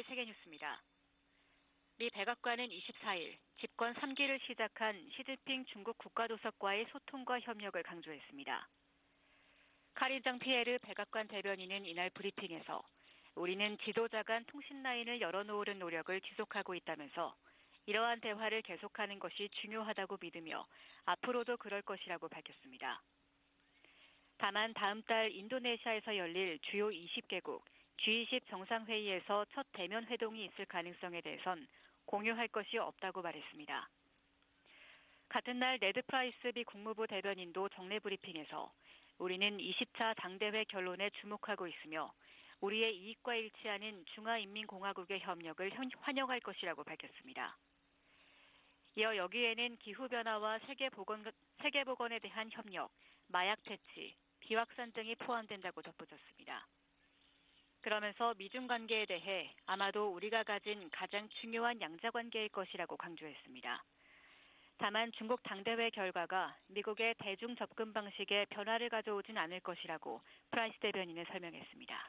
VOA 세계뉴스입니다. 미 백악관은 24일 집권 3기를 시작한 시진핑 중국 국가도석과의 소통과 협력을 강조했습니다. 카린 장피에르 백악관 대변인은 이날 브리핑에서 우리는 지도자 간 통신 라인을 열어놓으려는 노력을 지속하고 있다면서 이러한 대화를 계속하는 것이 중요하다고 믿으며 앞으로도 그럴 것이라고 밝혔습니다. 다만 다음 달 인도네시아에서 열릴 주요 20개국 G20 정상회의에서 첫 대면 회동이 있을 가능성에 대해선 공유할 것이 없다고 말했습니다. 같은 날 네드 프라이스 미 국무부 대변인도 정례 브리핑에서 우리는 20차 당대회 결론에 주목하고 있으며 우리의 이익과 일치하는 중화인민공화국의 협력을 환영할 것이라고 밝혔습니다. 이어 여기에는 기후변화와 세계보건에 대한 협력, 마약 퇴치, 비확산 등이 포함된다고 덧붙였습니다. 그러면서 미중 관계에 대해 아마도 우리가 가진 가장 중요한 양자관계일 것이라고 강조했습니다. 다만 중국 당대회 결과가 미국의 대중 접근 방식에 변화를 가져오진 않을 것이라고 프라이스 대변인은 설명했습니다.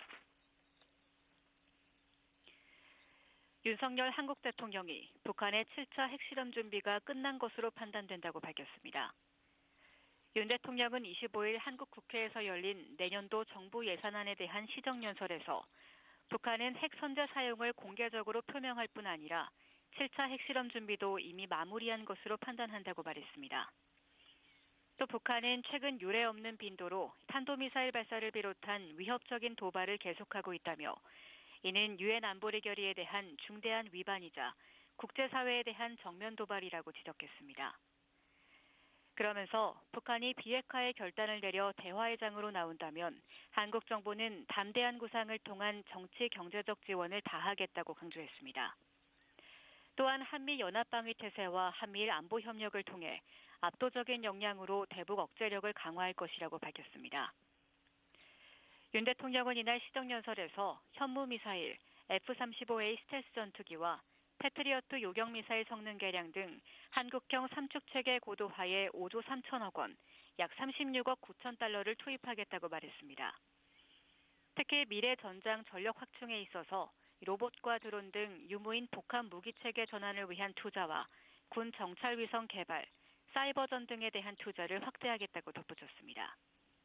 윤석열 한국 대통령이 북한의 7차 핵실험 준비가 끝난 것으로 판단된다고 밝혔습니다. 윤 대통령은 25일 한국 국회에서 열린 내년도 정부 예산안에 대한 시정연설에서 북한은 핵 선제 사용을 공개적으로 표명할 뿐 아니라 7차 핵실험 준비도 이미 마무리한 것으로 판단한다고 말했습니다. 또 북한은 최근 유례 없는 빈도로 탄도미사일 발사를 비롯한 위협적인 도발을 계속하고 있다며 이는 유엔 안보리 결의에 대한 중대한 위반이자 국제사회에 대한 정면 도발이라고 지적했습니다. 그러면서 북한이 비핵화의 결단을 내려 대화의 장으로 나온다면 한국 정부는 담대한 구상을 통한 정치 경제적 지원을 다하겠다고 강조했습니다. 또한 한미 연합방위 태세와 한미일 안보 협력을 통해 압도적인 역량으로 대북 억제력을 강화할 것이라고 밝혔습니다. 윤 대통령은 이날 시정연설에서 현무미사일, F-35A 스텔스 전투기와 패트리어트 요격미사일 성능 개량 등 한국형 삼축체계 고도화에 5조 3천억 원, 약 36억 9천 달러를 투입하겠다고 말했습니다. 특히 미래 전장 전력 확충에 있어서 로봇과 드론 등 유무인 복합 무기체계 전환을 위한 투자와 군 정찰 위성 개발, 사이버전 등에 대한 투자를 확대하겠다고 덧붙였습니다.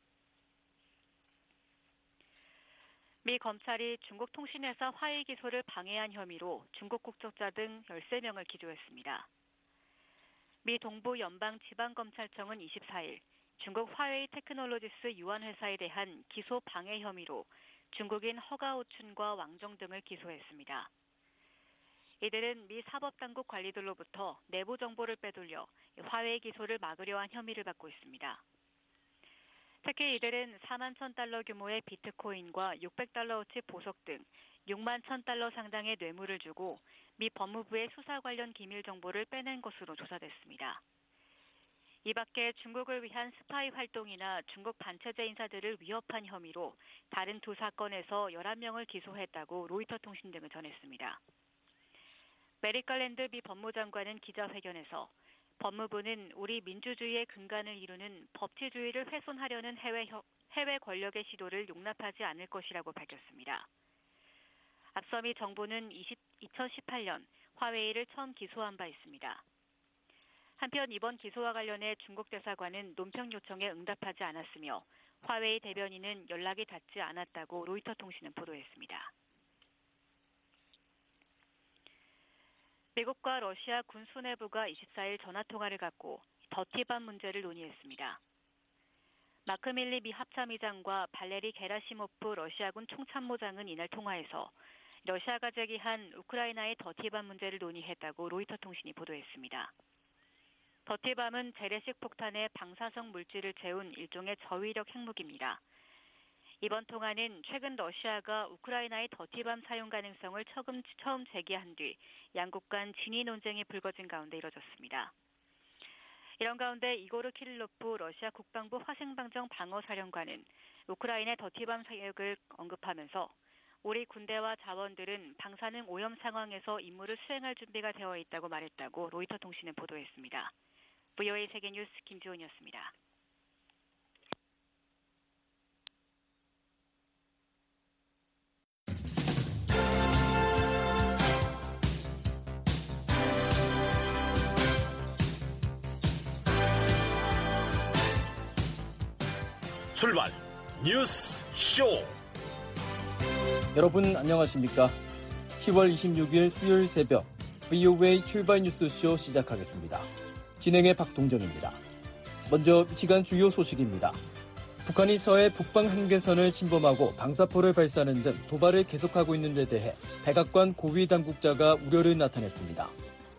미 검찰이 중국 통신회사 화웨이 기소를 방해한 혐의로 중국 국적자 등 13명을 기소했습니다. 미 동부연방지방검찰청은 24일 중국 화웨이 테크놀로지스 유한회사에 대한 기소 방해 혐의로 중국인 허가오춘과 왕정 등을 기소했습니다. 이들은 미 사법당국 관리들로부터 내부 정보를 빼돌려 화웨이 기소를 막으려 한 혐의를 받고 있습니다. 특히 이들은 4만 1,000달러 규모의 비트코인과 600달러어치 보석 등 6만 1,000달러 상당의 뇌물을 주고 미 법무부의 수사 관련 기밀 정보를 빼낸 것으로 조사됐습니다. 이 밖에 중국을 위한 스파이 활동이나 중국 반체제 인사들을 위협한 혐의로 다른 두 사건에서 11명을 기소했다고 로이터 통신 등은 전했습니다. 메릭 갈랜드 미 법무장관은 기자회견에서 법무부는 우리 민주주의의 근간을 이루는 법치주의를 훼손하려는 해외 권력의 시도를 용납하지 않을 것이라고 밝혔습니다. 앞서 미 정부는 2018년 화웨이를 처음 기소한 바 있습니다. 한편 이번 기소와 관련해 중국 대사관은 논평 요청에 응답하지 않았으며 화웨이 대변인은 연락이 닿지 않았다고 로이터 통신은 보도했습니다. 미국과 러시아 군 수뇌부가 24일 전화통화를 갖고 더티밤 문제를 논의했습니다. 마크 밀리 미 합참의장과 발레리 게라시모프 러시아군 총참모장은 이날 통화에서 러시아가 제기한 우크라이나의 더티밤 문제를 논의했다고 로이터 통신이 보도했습니다. 더티밤은 재래식 폭탄에 방사성 물질을 채운 일종의 저위력 핵무기입니다. 이번 통화는 최근 러시아가 우크라이나의 더티밤 사용 가능성을 처음 제기한 뒤 양국 간 진위 논쟁이 불거진 가운데 이뤄졌습니다. 이런 가운데 이고르 키릴로프 러시아 국방부 화생방정 방어사령관은 우크라이나의 더티밤 사격을 언급하면서 우리 군대와 자원들은 방사능 오염 상황에서 임무를 수행할 준비가 되어 있다고 말했다고 로이터 통신은 보도했습니다. VOA 세계뉴스 김주은이었습니다. 출발 뉴스 쇼. 여러분 안녕하십니까? 10월 26일 수요일 새벽 VOA 출발 뉴스쇼 시작하겠습니다. 진행의 박동정입니다. 먼저 이 시간 주요 소식입니다. 북한이 서해 북방 한계선을 침범하고 방사포를 발사하는 등 도발을 계속하고 있는 데 대해 백악관 고위 당국자가 우려를 나타냈습니다.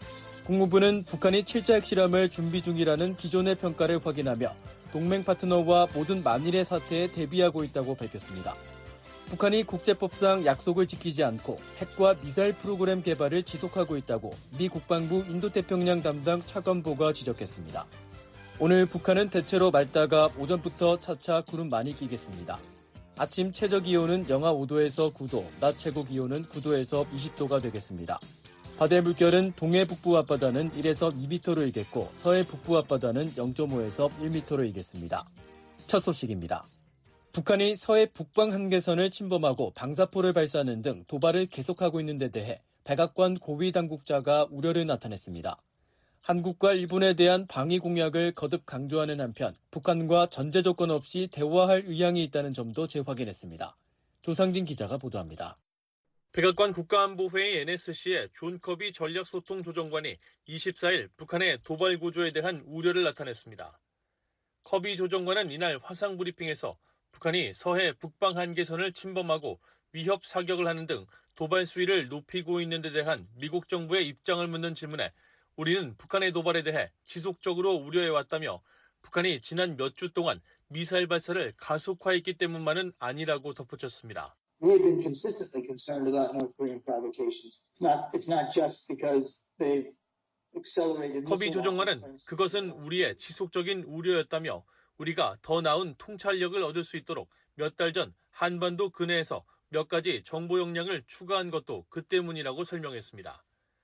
국무부는 북한이 7차 핵실험을 준비 중이라는 기존의 평가를 확인하며 동맹 파트너와 모든 만일의 사태에 대비하고 있다고 밝혔습니다. 북한이 국제법상 약속을 지키지 않고 핵과 미사일 프로그램 개발을 지속하고 있다고 미 국방부 인도태평양 담당 차관보가 지적했습니다. 오늘 북한은 대체로 맑다가 오전부터 차차 구름 많이 끼겠습니다. 아침 최저기온은 영하 5도에서 9도, 낮 최고기온은 9도에서 20도가 되겠습니다. 바다의 물결은 동해 북부 앞바다는 1에서 2m로 일겠고 서해 북부 앞바다는 0.5에서 1m로 일겠습니다. 첫 소식입니다. 북한이 서해 북방 한계선을 침범하고 방사포를 발사하는 등 도발을 계속하고 있는 데 대해 백악관 고위 당국자가 우려를 나타냈습니다. 한국과 일본에 대한 방위 공약을 거듭 강조하는 한편 북한과 전제 조건 없이 대화할 의향이 있다는 점도 재확인했습니다. 조상진 기자가 보도합니다. 백악관 국가안보회의 NSC의 존 커비 전략소통조정관이 24일 북한의 도발 구조에 대한 우려를 나타냈습니다. 커비 조정관은 이날 화상 브리핑에서 북한이 서해 북방 한계선을 침범하고 위협 사격을 하는 등 도발 수위를 높이고 있는 데 대한 미국 정부의 입장을 묻는 질문에 우리는 북한의 도발에 대해 지속적으로 우려해왔다며 북한이 지난 몇 주 동안 미사일 발사를 가속화했기 때문만은 아니라고 덧붙였습니다. We have been consistently concerned about North Korean provocations. It's not just because they've accelerated. 커비 조정관은 그것은 우리의 지속적인 우려였다며 우리가 더 나은 통찰력을 얻을 수 있도록 몇 달 전 한반도 근해에서 몇 가지 정보 역량을 추가한 것도 그 때문이라고 설명했습니다.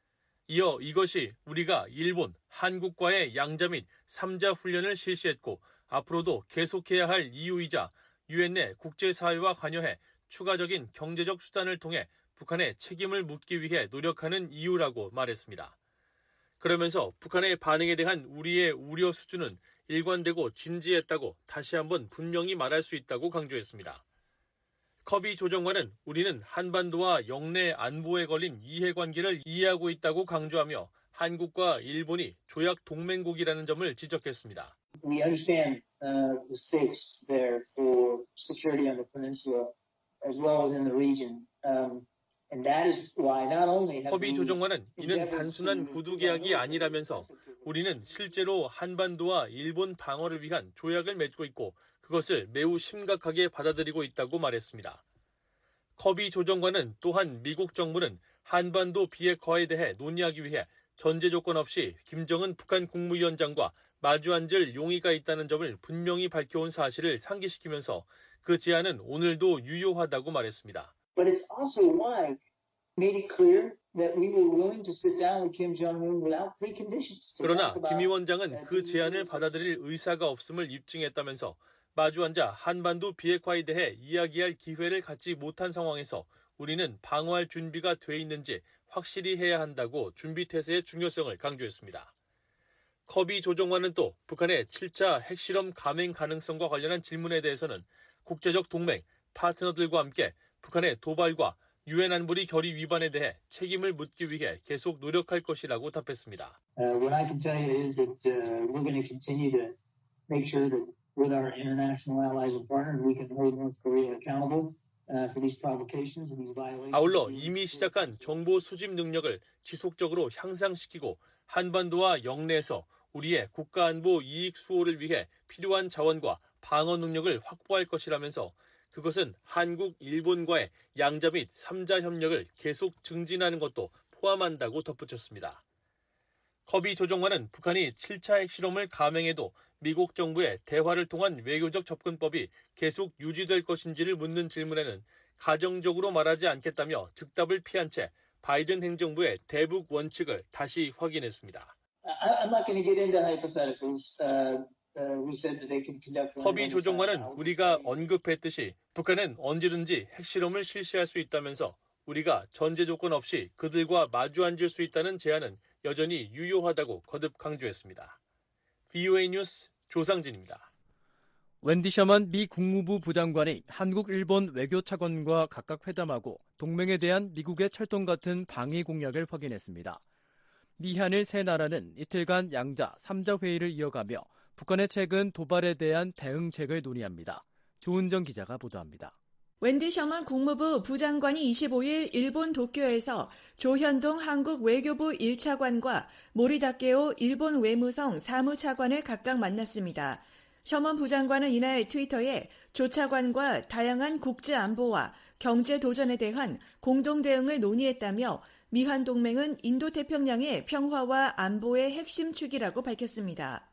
이어 이것이 우리가 일본, 한국과의 양자 및 3자 훈련을 실시했고 앞으로도 계속해야 할 이유이자 유엔 내 국제사회와 관여해 추가적인 경제적 수단을 통해 북한의 책임을 묻기 위해 노력하는 이유라고 말했습니다. 그러면서 북한의 반응에 대한 우리의 우려 수준은 일관되고 진지했다고 다시 한번 분명히 말할 수 있다고 강조했습니다. 커비 조정관은 우리는 한반도와 영내 안보에 걸린 이해관계를 이해하고 있다고 강조하며 한국과 일본이 조약 동맹국이라는 점을 지적했습니다. We understand the stakes there for security on the peninsula as well as in the region. And that is why not only have 커비 조정관은 이는 단순한 구두 계약이 아니라면서 우리는 실제로 한반도와 일본 방어를 위한 조약을 맺고 있고 그것을 매우 심각하게 받아들이고 있다고 말했습니다. 커비 조정관은 또한 미국 정부는 한반도 비핵화에 대해 논의하기 위해 전제 조건 없이 김정은 북한 국무위원장과 마주 앉을 용의가 있다는 점을 분명히 밝혀온 사실을 상기시키면서 그 제안은 오늘도 유효하다고 말했습니다. But it's also why made it clear that we were willing to sit down with Kim Jong-un without preconditions. 그러나 김 위원장은 그 제안을 받아들일 의사가 없음을 입증했다면서 마주 앉아 한반도 비핵화에 대해 이야기할 기회를 갖지 못한 상황에서 우리는 방어할 준비가 돼 있는지 확실히 해야 한다고 준비태세의 중요성을 강조했습니다. 커비 조정관은 또 북한의 7차 핵실험 감행 가능성과 관련한 질문에 대해서는 국제적 동맹, 파트너들과 함께 북한의 도발과 유엔 안보리 결의 위반에 대해 책임을 묻기 위해 계속 노력할 것이라고 답했습니다. What I can tell you is that we're going to continue to make sure that with our international allies and partners we can hold North Korea accountable for these provocations and these violations. 아울러 이미 시작한 정보 수집 능력을 지속적으로 향상시키고 한반도와 영내에서 우리의 국가안보 이익 수호를 위해 필요한 자원과 방어 능력을 확보할 것이라면서 그것은 한국, 일본과의 양자 및 3자 협력을 계속 증진하는 것도 포함한다고 덧붙였습니다. 커비 조정관은 북한이 7차 핵실험을 감행해도 미국 정부의 대화를 통한 외교적 접근법이 계속 유지될 것인지를 묻는 질문에는 가정적으로 말하지 않겠다며 즉답을 피한 채 바이든 행정부의 대북 원칙을 다시 확인했습니다. I'm not going to get into hypotheticals. 커비 조정관은 우리가 언급했듯이 북한은 언제든지 핵실험을 실시할 수 있다면서 우리가 전제 조건 없이 그들과 마주 앉을 수 있다는 제안은 여전히 유효하다고 거듭 강조했습니다. VOA 뉴스 조상진입니다. 웬디 셔먼 미 국무부 부장관이 한국, 일본 외교차관과 각각 회담하고 동맹에 대한 미국의 철통 같은 방위 공약을 확인했습니다. 미한일 세 나라는 이틀간 양자 3자 회의를 이어가며 북한의 최근 도발에 대한 대응책을 논의합니다. 조은정 기자가 보도합니다. 웬디 셔먼 국무부 부장관이 25일 일본 도쿄에서 조현동 한국 외교부 1차관과 모리 다케오 일본 외무성 사무차관을 각각 만났습니다. 셔먼 부장관은 이날 트위터에 조 차관과 다양한 국제 안보와 경제 도전에 대한 공동 대응을 논의했다며 미한 동맹은 인도태평양의 평화와 안보의 핵심 축이라고 밝혔습니다.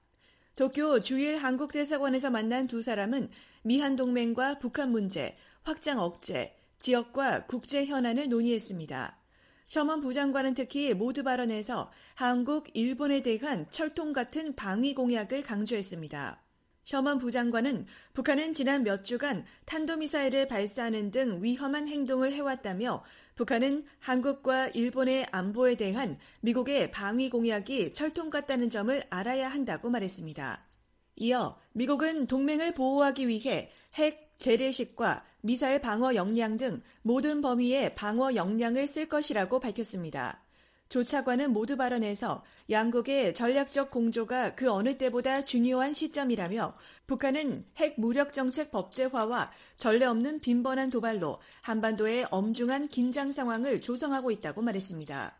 도쿄 주일 한국대사관에서 만난 두 사람은 미한 동맹과 북한 문제, 확장 억제, 지역과 국제 현안을 논의했습니다. 셔먼 부장관은 특히 모두 발언에서 한국, 일본에 대한 철통 같은 방위 공약을 강조했습니다. 셔먼 부장관은 북한은 지난 몇 주간 탄도미사일을 발사하는 등 위험한 행동을 해왔다며 북한은 한국과 일본의 안보에 대한 미국의 방위 공약이 철통 같다는 점을 알아야 한다고 말했습니다. 이어 미국은 동맹을 보호하기 위해 핵, 재래식과 미사일 방어 역량 등 모든 범위의 방어 역량을 쓸 것이라고 밝혔습니다. 조 차관은 모두 발언에서 양국의 전략적 공조가 그 어느 때보다 중요한 시점이라며 북한은 핵 무력 정책 법제화와 전례 없는 빈번한 도발로 한반도의 엄중한 긴장 상황을 조성하고 있다고 말했습니다.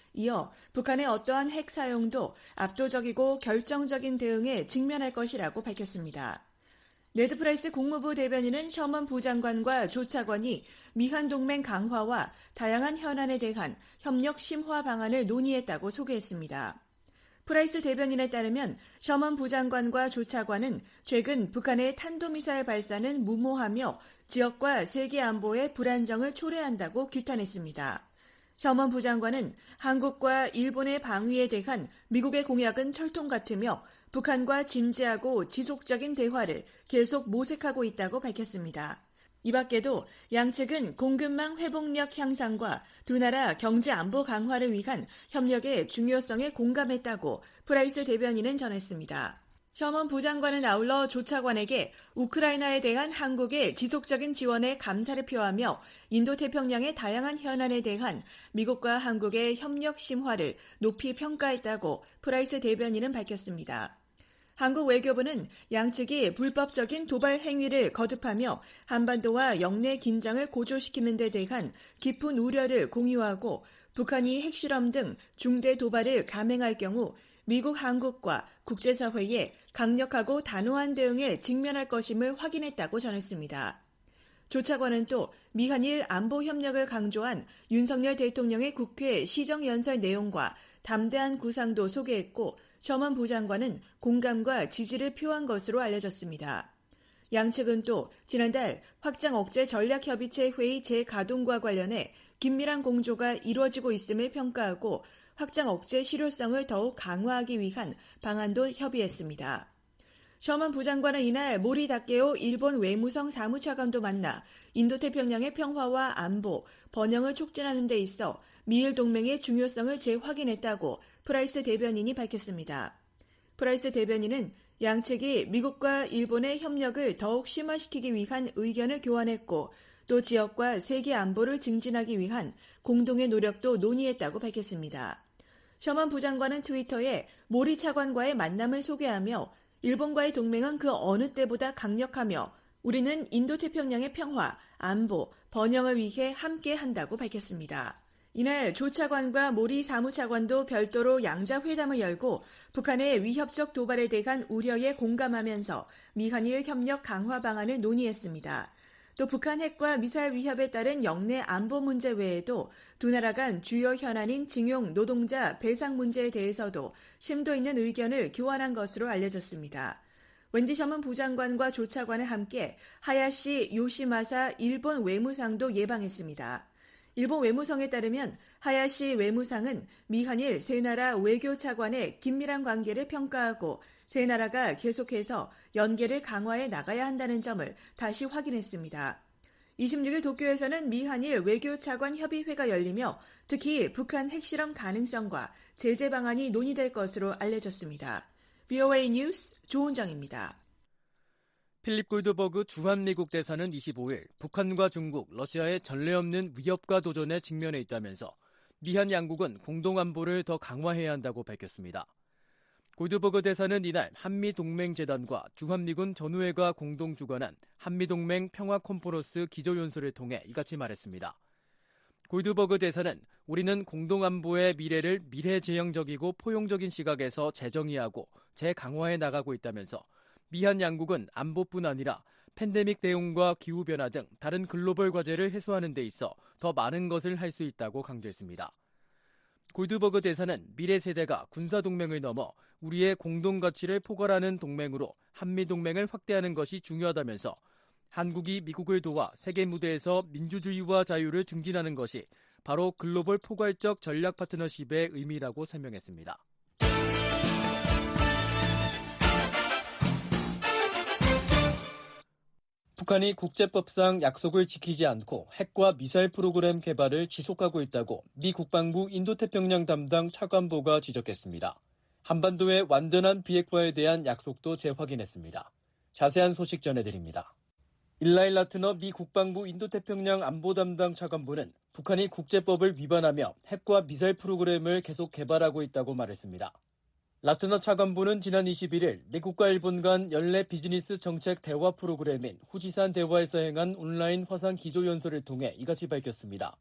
이어 북한의 어떠한 핵 사용도 압도적이고 결정적인 대응에 직면할 것이라고 밝혔습니다. 네드 프라이스 국무부 대변인은 셔먼 부장관과 조 차관이 미한 동맹 강화와 다양한 현안에 대한 협력 심화 방안을 논의했다고 소개했습니다. 프라이스 대변인에 따르면 셔먼 부장관과 조 차관은 최근 북한의 탄도미사일 발사는 무모하며 지역과 세계 안보의 불안정을 초래한다고 규탄했습니다. 셔먼 부장관은 한국과 일본의 방위에 대한 미국의 공약은 철통 같으며 북한과 진지하고 지속적인 대화를 계속 모색하고 있다고 밝혔습니다. 이 밖에도 양측은 공급망 회복력 향상과 두 나라 경제 안보 강화를 위한 협력의 중요성에 공감했다고 프라이스 대변인은 전했습니다. 셔먼 부장관은 아울러 조 차관에게 우크라이나에 대한 한국의 지속적인 지원에 감사를 표하며 인도태평양의 다양한 현안에 대한 미국과 한국의 협력 심화를 높이 평가했다고 프라이스 대변인은 밝혔습니다. 한국 외교부는 양측이 불법적인 도발 행위를 거듭하며 한반도와 영내 긴장을 고조시키는 데 대한 깊은 우려를 공유하고 북한이 핵실험 등 중대 도발을 감행할 경우 미국, 한국과 국제사회에 강력하고 단호한 대응에 직면할 것임을 확인했다고 전했습니다. 조 차관은 또 미한일 안보 협력을 강조한 윤석열 대통령의 국회 시정연설 내용과 담대한 구상도 소개했고 셔먼 부장관은 공감과 지지를 표한 것으로 알려졌습니다. 양측은 또 지난달 확장 억제 전략협의체 회의 재가동과 관련해 긴밀한 공조가 이루어지고 있음을 평가하고 확장 억제 실효성을 더욱 강화하기 위한 방안도 협의했습니다. 셔먼 부장관은 이날 모리 다케오 일본 외무성 사무차관도 만나 인도태평양의 평화와 안보, 번영을 촉진하는 데 있어 미일 동맹의 중요성을 재확인했다고 프라이스 대변인이 밝혔습니다. 프라이스 대변인은 양측이 미국과 일본의 협력을 더욱 심화시키기 위한 의견을 교환했고 또 지역과 세계 안보를 증진하기 위한 공동의 노력도 논의했다고 밝혔습니다. 셔먼 부장관은 트위터에 모리 차관과의 만남을 소개하며 일본과의 동맹은 그 어느 때보다 강력하며 우리는 인도태평양의 평화, 안보, 번영을 위해 함께한다고 밝혔습니다. 이날 조 차관과 모리 사무차관도 별도로 양자회담을 열고 북한의 위협적 도발에 대한 우려에 공감하면서 미한일 협력 강화 방안을 논의했습니다. 또 북한 핵과 미사일 위협에 따른 영내 안보 문제 외에도 두 나라 간 주요 현안인 징용 노동자 배상 문제에 대해서도 심도 있는 의견을 교환한 것으로 알려졌습니다. 웬디 셔먼 부장관과 조 차관을 함께 하야시 요시마사 일본 외무상도 예방했습니다. 일본 외무성에 따르면 하야시 외무상은 미한일 세 나라 외교차관의 긴밀한 관계를 평가하고 세 나라가 계속해서 연계를 강화해 나가야 한다는 점을 다시 확인했습니다. 26일 도쿄에서는 미한일 외교차관 협의회가 열리며 특히 북한 핵실험 가능성과 제재 방안이 논의될 것으로 알려졌습니다. VOA 뉴스 조은정입니다. 필립 골드버그 주한미국 대사는 25일 북한과 중국, 러시아의 전례 없는 위협과 도전에 직면해 있다면서 미한 양국은 공동안보를 더 강화해야 한다고 밝혔습니다. 골드버그 대사는 이날 한미동맹재단과 주한미군 전우회가 공동 주관한 한미동맹 평화컨퍼런스 기조연설을 통해 이같이 말했습니다. 골드버그 대사는 우리는 공동안보의 미래를 미래지향적이고 포용적인 시각에서 재정의하고 재강화해 나가고 있다면서 미한 양국은 안보뿐 아니라 팬데믹 대응과 기후변화 등 다른 글로벌 과제를 해소하는 데 있어 더 많은 것을 할 수 있다고 강조했습니다. 골드버그 대사는 미래 세대가 군사동맹을 넘어 우리의 공동가치를 포괄하는 동맹으로 한미동맹을 확대하는 것이 중요하다면서 한국이 미국을 도와 세계 무대에서 민주주의와 자유를 증진하는 것이 바로 글로벌 포괄적 전략 파트너십의 의미라고 설명했습니다. 북한이 국제법상 약속을 지키지 않고 핵과 미사일 프로그램 개발을 지속하고 있다고 미 국방부 인도태평양 담당 차관보가 지적했습니다. 한반도의 완전한 비핵화에 대한 약속도 재확인했습니다. 자세한 소식 전해드립니다. 일라일 라트너 미 국방부 인도태평양 안보 담당 차관보는 북한이 국제법을 위반하며 핵과 미사일 프로그램을 계속 개발하고 있다고 말했습니다. 라트너 차관보는 지난 21일 미국과 일본 간 연례 비즈니스 정책 대화 프로그램인 후지산 대화에서 행한 온라인 화상 기조연설을 통해 이같이 밝혔습니다.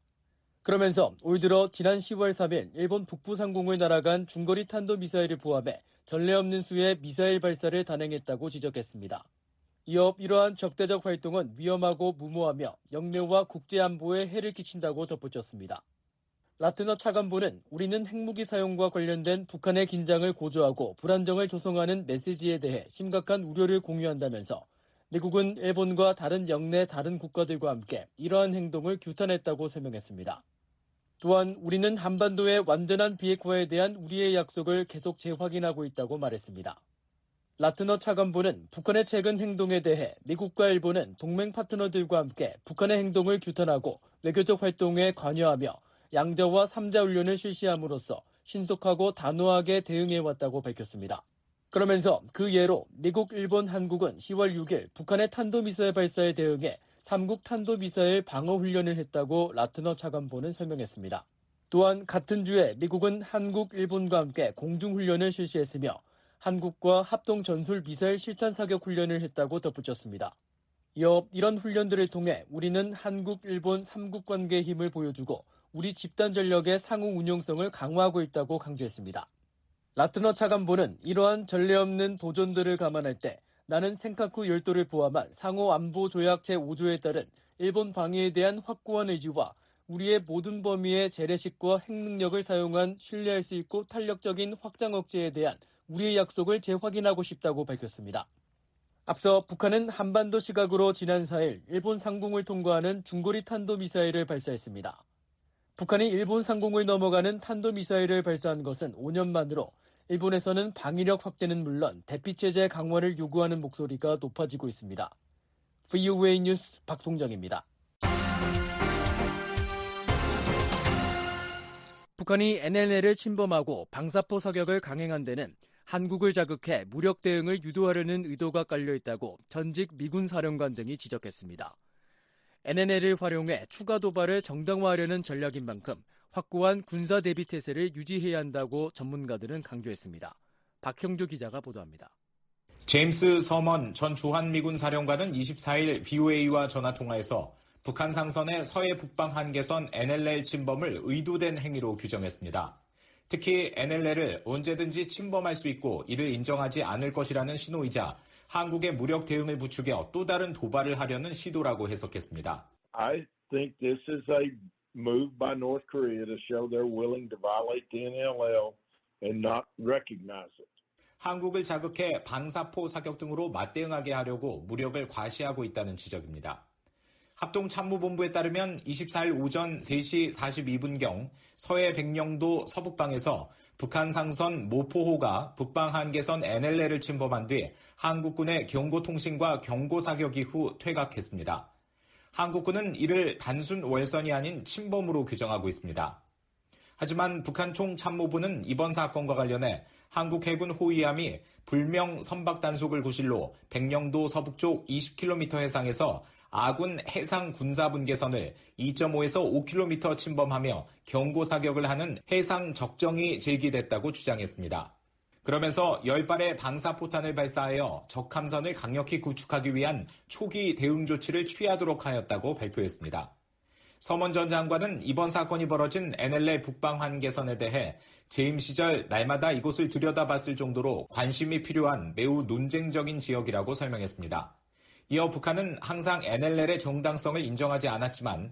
그러면서 올 들어 지난 10월 3일 일본 북부 상공을 날아간 중거리 탄도미사일을 포함해 전례 없는 수의 미사일 발사를 단행했다고 지적했습니다. 이어 이러한 적대적 활동은 위험하고 무모하며 영내와 국제안보에 해를 끼친다고 덧붙였습니다. 라트너 차관보는 우리는 핵무기 사용과 관련된 북한의 긴장을 고조하고 불안정을 조성하는 메시지에 대해 심각한 우려를 공유한다면서 미국은 일본과 다른 영내 다른 국가들과 함께 이러한 행동을 규탄했다고 설명했습니다. 또한 우리는 한반도의 완전한 비핵화에 대한 우리의 약속을 계속 재확인하고 있다고 말했습니다. 라트너 차관보는 북한의 최근 행동에 대해 미국과 일본은 동맹 파트너들과 함께 북한의 행동을 규탄하고 외교적 활동에 관여하며 양자와 3자 훈련을 실시함으로써 신속하고 단호하게 대응해왔다고 밝혔습니다. 그러면서 그 예로 미국, 일본, 한국은 10월 6일 북한의 탄도미사일 발사에 대응해 3국 탄도미사일 방어훈련을 했다고 라트너 차관보는 설명했습니다. 또한 같은 주에 미국은 한국, 일본과 함께 공중훈련을 실시했으며 한국과 합동 전술 미사일 실탄 사격 훈련을 했다고 덧붙였습니다. 이어 이런 훈련들을 통해 우리는 한국, 일본 3국 관계의 힘을 보여주고 우리 집단 전력의 상호 운용성을 강화하고 있다고 강조했습니다. 라트너 차관보는 이러한 전례 없는 도전들을 감안할 때 나는 센카쿠 열도를 포함한 상호 안보 조약 제5조에 따른 일본 방위에 대한 확고한 의지와 우리의 모든 범위의 재래식과 핵 능력을 사용한 신뢰할 수 있고 탄력적인 확장 억제에 대한 우리의 약속을 재확인하고 싶다고 밝혔습니다. 앞서 북한은 한반도 시각으로 지난 4일 일본 상공을 통과하는 중거리 탄도미사일을 발사했습니다. 북한이 일본 상공을 넘어가는 탄도미사일을 발사한 것은 5년 만으로 일본에서는 방위력 확대는 물론 대피체제 강화를 요구하는 목소리가 높아지고 있습니다. VOA 뉴스 박동정입니다. 북한이 NLL을 침범하고 방사포 사격을 강행한 데는 한국을 자극해 무력 대응을 유도하려는 의도가 깔려있다고 전직 미군 사령관 등이 지적했습니다. NLL을 활용해 추가 도발을 정당화하려는 전략인 만큼 확고한 군사 대비 태세를 유지해야 한다고 전문가들은 강조했습니다. 박형주 기자가 보도합니다. 제임스 서먼 전 주한미군 사령관은 24일 VOA와 전화통화에서 북한 상선의 서해 북방 한계선 NLL 침범을 의도된 행위로 규정했습니다. 특히 NLL을 언제든지 침범할 수 있고 이를 인정하지 않을 것이라는 신호이자 한국의 무력 대응을 부추겨 또 다른 도발을 하려는 시도라고 해석했습니다. I think this is a move by North Korea to show they're willing to violate the NLL and not recognize it. 한국을 자극해 방사포 사격 등으로 맞대응하게 하려고 무력을 과시하고 있다는 지적입니다. 합동참모본부에 따르면 24일 오전 3시 42분경 서해 백령도 서북방에서 북한 상선 모포호가 북방 한계선 NLL을 침범한 뒤 한국군의 경고통신과 경고사격 이후 퇴각했습니다. 한국군은 이를 단순 월선이 아닌 침범으로 규정하고 있습니다. 하지만 북한 총참모부는 이번 사건과 관련해 한국 해군 호위함이 불명 선박 단속을 구실로 백령도 서북쪽 20km 해상에서 아군 해상 군사 분계선을 2.5에서 5km 침범하며 경고 사격을 하는 해상 적정이 제기됐다고 주장했습니다. 그러면서 10발의 방사포탄을 발사하여 적 함선을 강력히 구축하기 위한 초기 대응 조치를 취하도록 하였다고 발표했습니다. 서먼 전 장관은 이번 사건이 벌어진 NLL 북방 한계선에 대해 재임 시절 날마다 이곳을 들여다봤을 정도로 관심이 필요한 매우 논쟁적인 지역이라고 설명했습니다. 이어 북한은 항상 NLL의 정당성을 인정하지 않았지만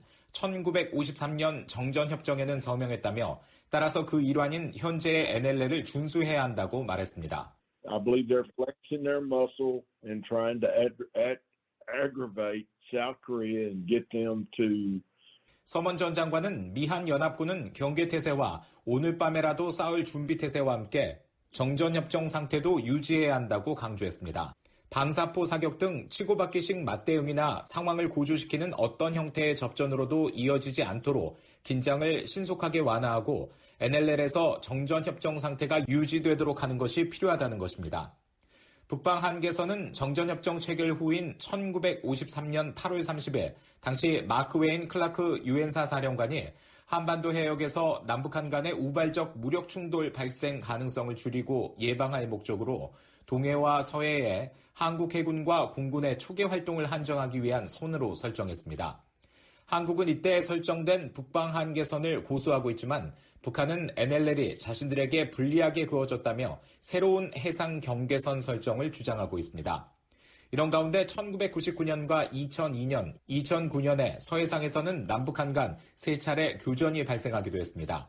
1953년 정전협정에는 서명했다며 따라서 그 일환인 현재의 NLL을 준수해야 한다고 말했습니다. I believe they're flexing their muscle and trying to aggravate South Korea and get them to 서먼 전 장관은 미한 연합군은 경계태세와 오늘 밤에라도 싸울 준비태세와 함께 정전협정 상태도 유지해야 한다고 강조했습니다. 방사포 사격 등 치고받기식 맞대응이나 상황을 고조시키는 어떤 형태의 접전으로도 이어지지 않도록 긴장을 신속하게 완화하고 NLL에서 정전협정 상태가 유지되도록 하는 것이 필요하다는 것입니다. 북방 한계선은 정전협정 체결 후인 1953년 8월 30일 당시 마크 웨인 클라크 유엔사 사령관이 한반도 해역에서 남북한 간의 우발적 무력 충돌 발생 가능성을 줄이고 예방할 목적으로 동해와 서해에 한국 해군과 공군의 초계 활동을 한정하기 위한 선으로 설정했습니다. 한국은 이때 설정된 북방 한계선을 고수하고 있지만 북한은 NLL이 자신들에게 불리하게 그어졌다며 새로운 해상 경계선 설정을 주장하고 있습니다. 이런 가운데 1999년과 2002년, 2009년에 서해상에서는 남북한 간 3차례 교전이 발생하기도 했습니다.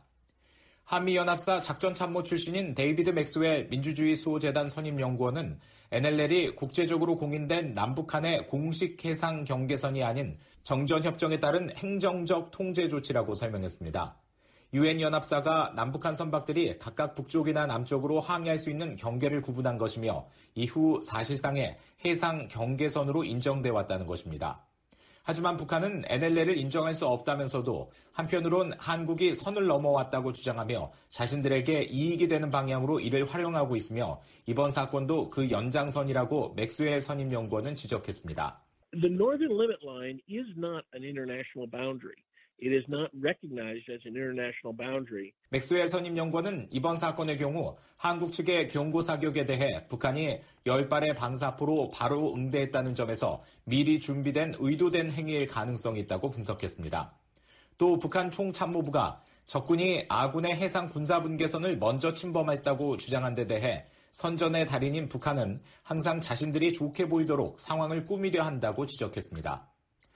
한미연합사 작전참모 출신인 데이비드 맥스웰 민주주의 수호재단 선임연구원은 NLL이 국제적으로 공인된 남북한의 공식 해상 경계선이 아닌 정전협정에 따른 행정적 통제 조치라고 설명했습니다. 유엔 연합사가 남북한 선박들이 각각 북쪽이나 남쪽으로 항해할 수 있는 경계를 구분한 것이며 이후 사실상의 해상 경계선으로 인정돼 왔다는 것입니다. 하지만 북한은 NLL을 인정할 수 없다면서도 한편으론 한국이 선을 넘어왔다고 주장하며 자신들에게 이익이 되는 방향으로 이를 활용하고 있으며 이번 사건도 그 연장선이라고 맥스웰 선임연구원은 지적했습니다. The northern limit line is not an international boundary. It is not recognized as an international boundary. 맥스웰 선임연구원은 이번 사건의 경우 한국 측의 경고 사격에 대해 북한이 10발의 방사포로 바로 응대했다는 점에서 미리 준비된 의도된 행위일 가능성이 있다고 분석했습니다. 또 북한 총참모부가 적군이 아군의 해상 군사분계선을 먼저 침범했다고 주장한 데 대해 선전의 달인인 북한은 항상 자신들이 좋게 보이도록 상황을 꾸미려 한다고 지적했습니다.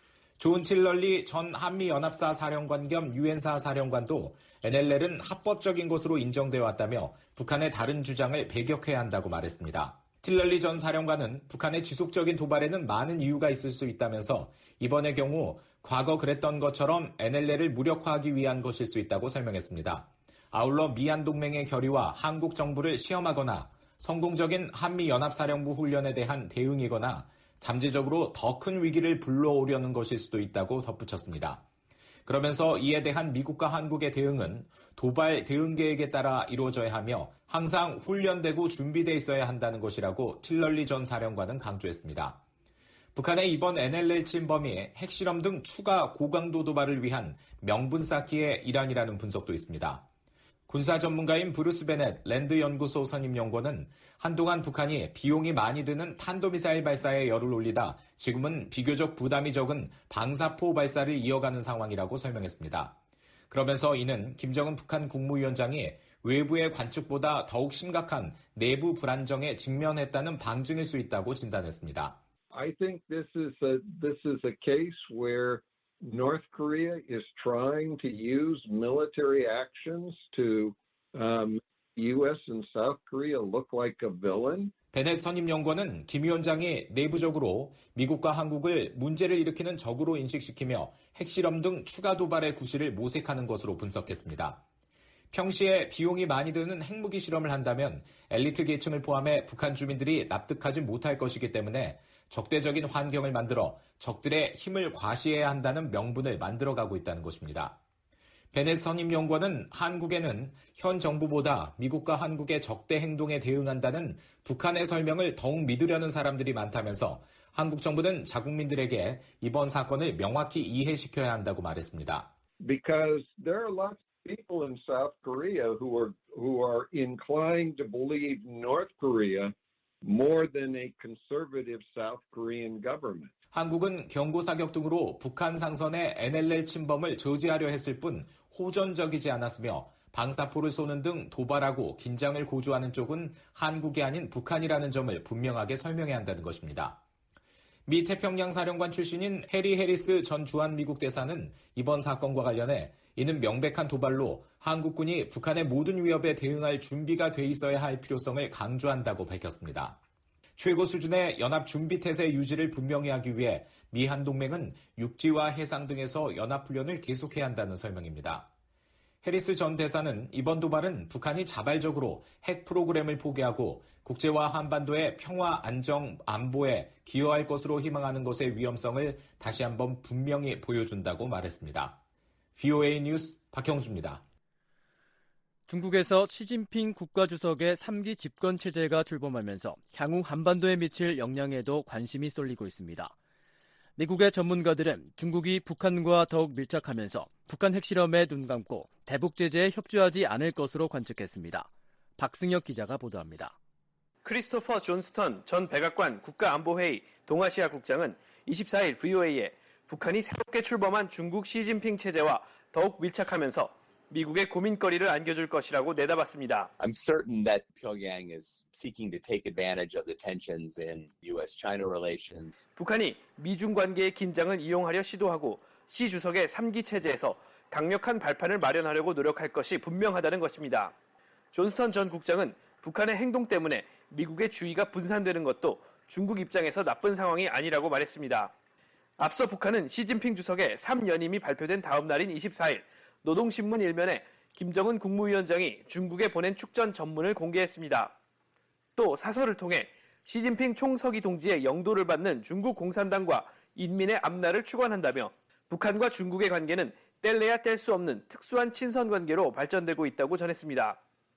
존 틸럴리 전 한미연합사 사령관 겸 유엔사 사령관도 NLL은 합법적인 것으로 인정되어 왔다며 북한의 다른 주장을 배격해야 한다고 말했습니다. 틸럴리 전 사령관은 북한의 지속적인 도발에는 많은 이유가 있을 수 있다면서 이번의 경우 과거 그랬던 것처럼 NLL을 무력화하기 위한 것일 수 있다고 설명했습니다. 아울러 미얀 동맹의 결의와 한국 정부를 시험하거나 성공적인 한미연합사령부 훈련에 대한 대응이거나 잠재적으로 더 큰 위기를 불러오려는 것일 수도 있다고 덧붙였습니다. 그러면서 이에 대한 미국과 한국의 대응은 도발 대응 계획에 따라 이루어져야 하며 항상 훈련되고 준비되어 있어야 한다는 것이라고 틸럴리 전 사령관은 강조했습니다. 북한의 이번 NLL 침범이 핵실험 등 추가 고강도 도발을 위한 명분 쌓기의 일환이라는 분석도 있습니다. 군사 전문가인 브루스 베넷 랜드 연구소 선임연구원은 한동안 북한이 비용이 많이 드는 탄도미사일 발사에 열을 올리다 지금은 비교적 부담이 적은 방사포 발사를 이어가는 상황이라고 설명했습니다. 그러면서 이는 김정은 북한 국무위원장이 외부의 관측보다 더욱 심각한 내부 불안정에 직면했다는 방증일 수 있다고 진단했습니다. I think this is a case where North Korea is trying to use military actions to U.S. and South Korea look like a villain. 베넷 선임연구원은 김 위원장이 내부적으로 미국과 한국을 문제를 일으키는 적으로 인식시키며 핵실험 등 추가 도발의 구실을 모색하는 것으로 분석했습니다. 평시에 비용이 많이 드는 핵무기 실험을 한다면 엘리트 계층을 포함해 북한 주민들이 납득하지 못할 것이기 때문에 적대적인 환경을 만들어 적들의 힘을 과시해야 한다는 명분을 만들어가고 있다는 것입니다. 베넷 선임연구원은 한국에는 현 정부보다 미국과 한국의 적대 행동에 대응한다는 북한의 설명을 더욱 믿으려는 사람들이 많다면서 한국 정부는 자국민들에게 이번 사건을 명확히 이해시켜야 한다고 말했습니다. Because there are lots of people in South Korea who are inclined to believe North Korea more than a conservative South Korean government. 한국은 경고 사격 등으로 북한 상선의 NLL 침범을 저지하려 했을 뿐 호전적이지 않았으며 방사포를 쏘는 등 도발하고 긴장을 고조하는 쪽은 한국이 아닌 북한이라는 점을 분명하게 설명해야 한다는 것입니다. 미 태평양 사령관 출신인 해리 해리스 전 주한미국 대사는 이번 사건과 관련해 이는 명백한 도발로 한국군이 북한의 모든 위협에 대응할 준비가 돼 있어야 할 필요성을 강조한다고 밝혔습니다. 최고 수준의 연합준비태세 유지를 분명히 하기 위해 미한 동맹은 육지와 해상 등에서 연합훈련을 계속해야 한다는 설명입니다. 해리스 전 대사는 이번 도발은 북한이 자발적으로 핵 프로그램을 포기하고 국제와 한반도의 평화, 안정, 안보에 기여할 것으로 희망하는 것의 위험성을 다시 한번 분명히 보여준다고 말했습니다. VOA 뉴스 박형주입니다. 중국에서 시진핑 국가주석의 3기 집권 체제가 출범하면서 향후 한반도에 미칠 영향에도 관심이 쏠리고 있습니다. 미국의 전문가들은 중국이 북한과 더욱 밀착하면서 북한 핵실험에 눈 감고 대북 제재에 협조하지 않을 것으로 관측했습니다. 박승혁 기자가 보도합니다. 크리스토퍼 존스턴 전 백악관 국가안보회의 동아시아 국장은 24일 VOA에 북한이 새롭게 출범한 중국 시진핑 체제와 더욱 밀착하면서 미국의 고민거리를 안겨줄 것이라고 내다봤습니다. I'm certain that Pyongyang is seeking to take advantage of the tensions in U.S.-China relations. 북한이 미중 관계의 긴장을 이용하려 시도하고 시 주석의 3기 체제에서 강력한 발판을 마련하려고 노력할 것이 분명하다는 것입니다. 존스턴 전 국장은 북한의 행동 때문에 미국의 주의가 분산되는 것도 중국 입장에서 나쁜 상황이 아니라고 말했습니다. 앞서 북한은 시진핑 주석의 3연임이 발표된 다음 날인 24일 노동신문 일면에 김정은 국무위원장이 중국에 보낸 축전 전문을 공개했습니다. 또 사설을 통해 시진핑 총서기 동지의 영도를 받는 중국 공산당과 인민의 앞날을 축원한다며 북한과 중국의 관계는 뗄래야 뗄 수 없는 특수한 친선 관계로 발전되고 있다고 전했습니다.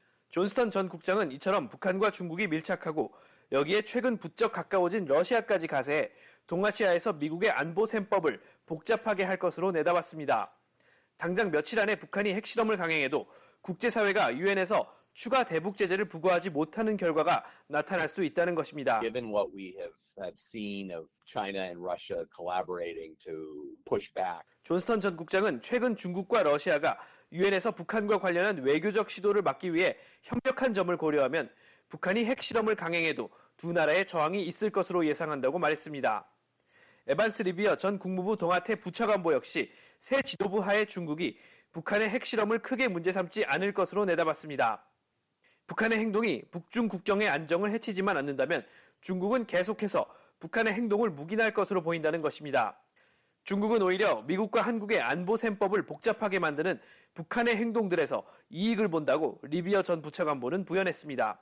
존스턴 전 국장은 이처럼 북한과 중국이 밀착하고 여기에 최근 부쩍 가까워진 러시아까지 가세해 동아시아에서 미국의 안보 셈법을 복잡하게 할 것으로 내다봤습니다. 당장 며칠 안에 북한이 핵실험을 강행해도 국제사회가 유엔에서 추가 대북 제재를 부과하지 못하는 결과가 나타날 수 있다는 것입니다. Given what we have seen of China and Russia collaborating to push back. 존스턴 전 국장은 최근 중국과 러시아가 유엔에서 북한과 관련한 외교적 시도를 막기 위해 협력한 점을 고려하면 북한이 핵실험을 강행해도 두 나라의 저항이 있을 것으로 예상한다고 말했습니다. 에반스 리비어 전 국무부 동아태 부차관보 역시 새 지도부 하에 중국이 북한의 핵실험을 크게 문제 삼지 않을 것으로 내다봤습니다. 북한의 행동이 북중 국경의 안정을 해치지만 않는다면 중국은 계속해서 북한의 행동을 묵인할 것으로 보인다는 것입니다. 중국은 오히려 미국과 한국의 안보 셈법을 복잡하게 만드는 북한의 행동들에서 이익을 본다고 리비어 전 부차관보는 부연했습니다.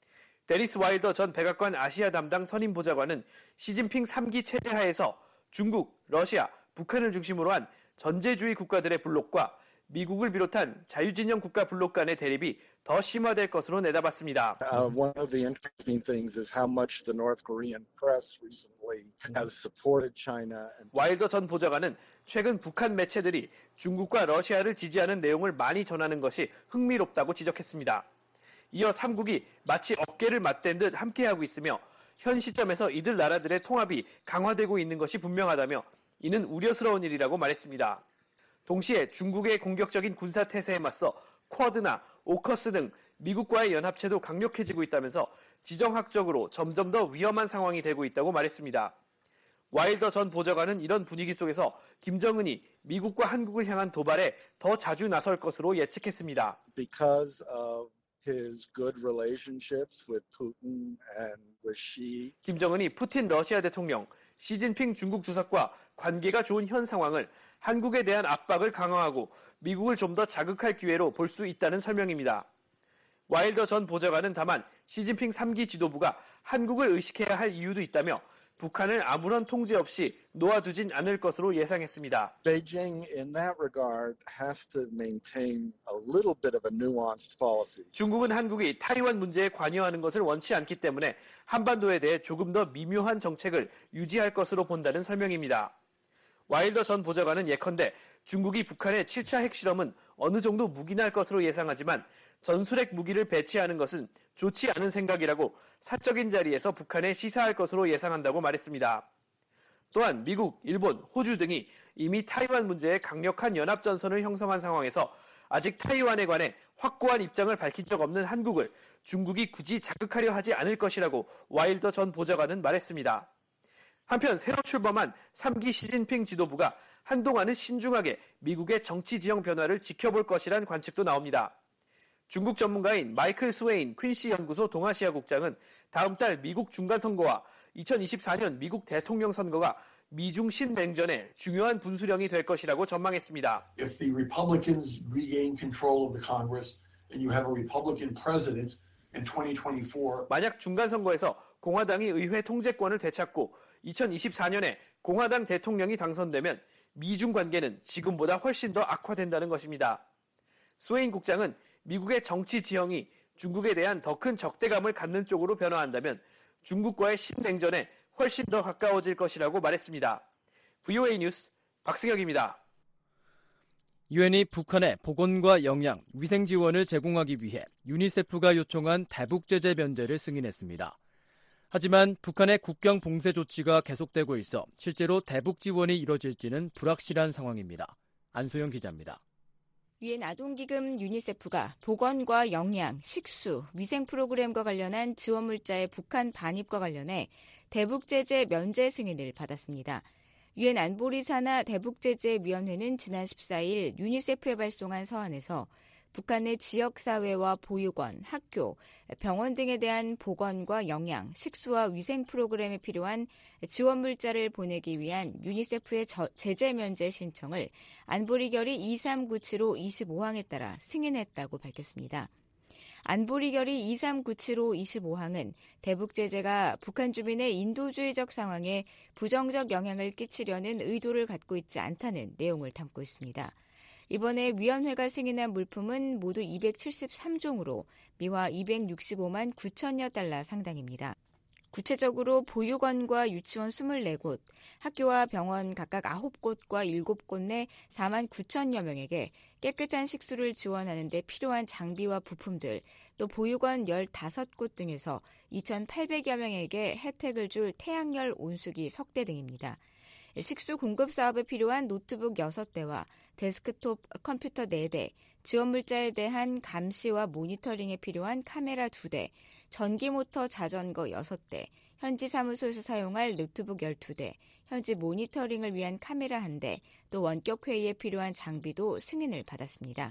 데리스 와일더 전 백악관 아시아 담당 선임 보좌관은 시진핑 3기 체제 하에서 중국, 러시아, 북한을 중심으로 한 전제주의 국가들의 블록과 미국을 비롯한 자유진영 국가 블록 간의 대립이 더 심화될 것으로 내다봤습니다. One of the interesting things is how much the North Korean press recently has supported China. 와일더 전 보좌관은 최근 북한 매체들이 중국과 러시아를 지지하는 내용을 많이 전하는 것이 흥미롭다고 지적했습니다. 이어 3국이 마치 어깨를 맞댄 듯 함께하고 있으며 현 시점에서 이들 나라들의 통합이 강화되고 있는 것이 분명하다며 이는 우려스러운 일이라고 말했습니다. 동시에 중국의 공격적인 군사태세에 맞서 쿼드나 오커스 등 미국과의 연합체도 강력해지고 있다면서 지정학적으로 점점 더 위험한 상황이 되고 있다고 말했습니다. 와일더 전 보좌관은 이런 분위기 속에서 김정은이 미국과 한국을 향한 도발에 더 자주 나설 것으로 예측했습니다. Because of his good relationships with Putin and with Xi. 김정은이 푸틴 러시아 대통령, 시진핑 중국 주석과 관계가 좋은 현 상황을 한국에 대한 압박을 강화하고 미국을 좀 더 자극할 기회로 볼 수 있다는 설명입니다. 와일더 전 보좌관은 다만 시진핑 3기 지도부가 한국을 의식해야 할 이유도 있다며 북한을 아무런 통제 없이 놓아두진 않을 것으로 예상했습니다. Beijing, in that regard, has to maintain a little bit of a nuanced policy. 중국은 한국이 타이완 문제에 관여하는 것을 원치 않기 때문에 한반도에 대해 조금 더 미묘한 정책을 유지할 것으로 본다는 설명입니다. 와일더 전 보좌관은 예컨대 중국이 북한의 7차 핵실험은 어느 정도 묵인할 것으로 예상하지만 전술핵 무기를 배치하는 것은 좋지 않은 생각이라고 사적인 자리에서 북한에 시사할 것으로 예상한다고 말했습니다. 또한 미국, 일본, 호주 등이 이미 타이완 문제에 강력한 연합전선을 형성한 상황에서 아직 타이완에 관해 확고한 입장을 밝힌 적 없는 한국을 중국이 굳이 자극하려 하지 않을 것이라고 와일더 전 보좌관은 말했습니다. 한편 새로 출범한 3기 시진핑 지도부가 한동안은 신중하게 미국의 정치 지형 변화를 지켜볼 것이란 관측도 나옵니다. 중국 전문가인 마이클 스웨인 퀸시 연구소 동아시아 국장은 다음 달 미국 중간선거와 2024년 미국 대통령 선거가 미중 신냉전의 중요한 분수령이 될 것이라고 전망했습니다. If the Republicans regain control of the Congress and you have a Republican president in 2024, 만약 중간선거에서 공화당이 의회 통제권을 되찾고 2024년에 공화당 대통령이 당선되면 미중 관계는 지금보다 훨씬 더 악화된다는 것입니다. 스웨인 국장은 미국의 정치 지형이 중국에 대한 더 큰 적대감을 갖는 쪽으로 변화한다면 중국과의 신냉전에 훨씬 더 가까워질 것이라고 말했습니다. VOA 뉴스 박승혁입니다. 유엔이 북한에 보건과 영양, 위생 지원을 제공하기 위해 유니세프가 요청한 대북 제재 면제를 승인했습니다. 하지만 북한의 국경 봉쇄 조치가 계속되고 있어 실제로 대북 지원이 이뤄질지는 불확실한 상황입니다. 안소영 기자입니다. 유엔 아동기금 유니세프가 보건과 영양, 식수, 위생 프로그램과 관련한 지원 물자의 북한 반입과 관련해 대북 제재 면제 승인을 받았습니다. 유엔 안보리산하 대북제재위원회는 지난 14일 유니세프에 발송한 서한에서 북한 내 지역사회와 보육원, 학교, 병원 등에 대한 보건과 영양, 식수와 위생 프로그램에 필요한 지원 물자를 보내기 위한 유니세프의 제재 면제 신청을 안보리 결의 2397호 25항에 따라 승인했다고 밝혔습니다. 안보리 결의 2397호 25항은 대북 제재가 북한 주민의 인도주의적 상황에 부정적 영향을 끼치려는 의도를 갖고 있지 않다는 내용을 담고 있습니다. 이번에 위원회가 승인한 물품은 모두 273종으로 미화 265만 9천여 달러 상당입니다. 구체적으로 보육원과 유치원 24곳, 학교와 병원 각각 9곳과 7곳 내 4만 9천여 명에게 깨끗한 식수를 지원하는 데 필요한 장비와 부품들, 또 보육원 15곳 등에서 2,800여 명에게 혜택을 줄 태양열 온수기 석대 등입니다. 식수 공급 사업에 필요한 노트북 6대와 데스크톱 컴퓨터 4대, 지원 물자에 대한 감시와 모니터링에 필요한 카메라 2대, 전기 모터 자전거 6대, 현지 사무소에서 사용할 노트북 12대, 현지 모니터링을 위한 카메라 1대, 또 원격 회의에 필요한 장비도 승인을 받았습니다.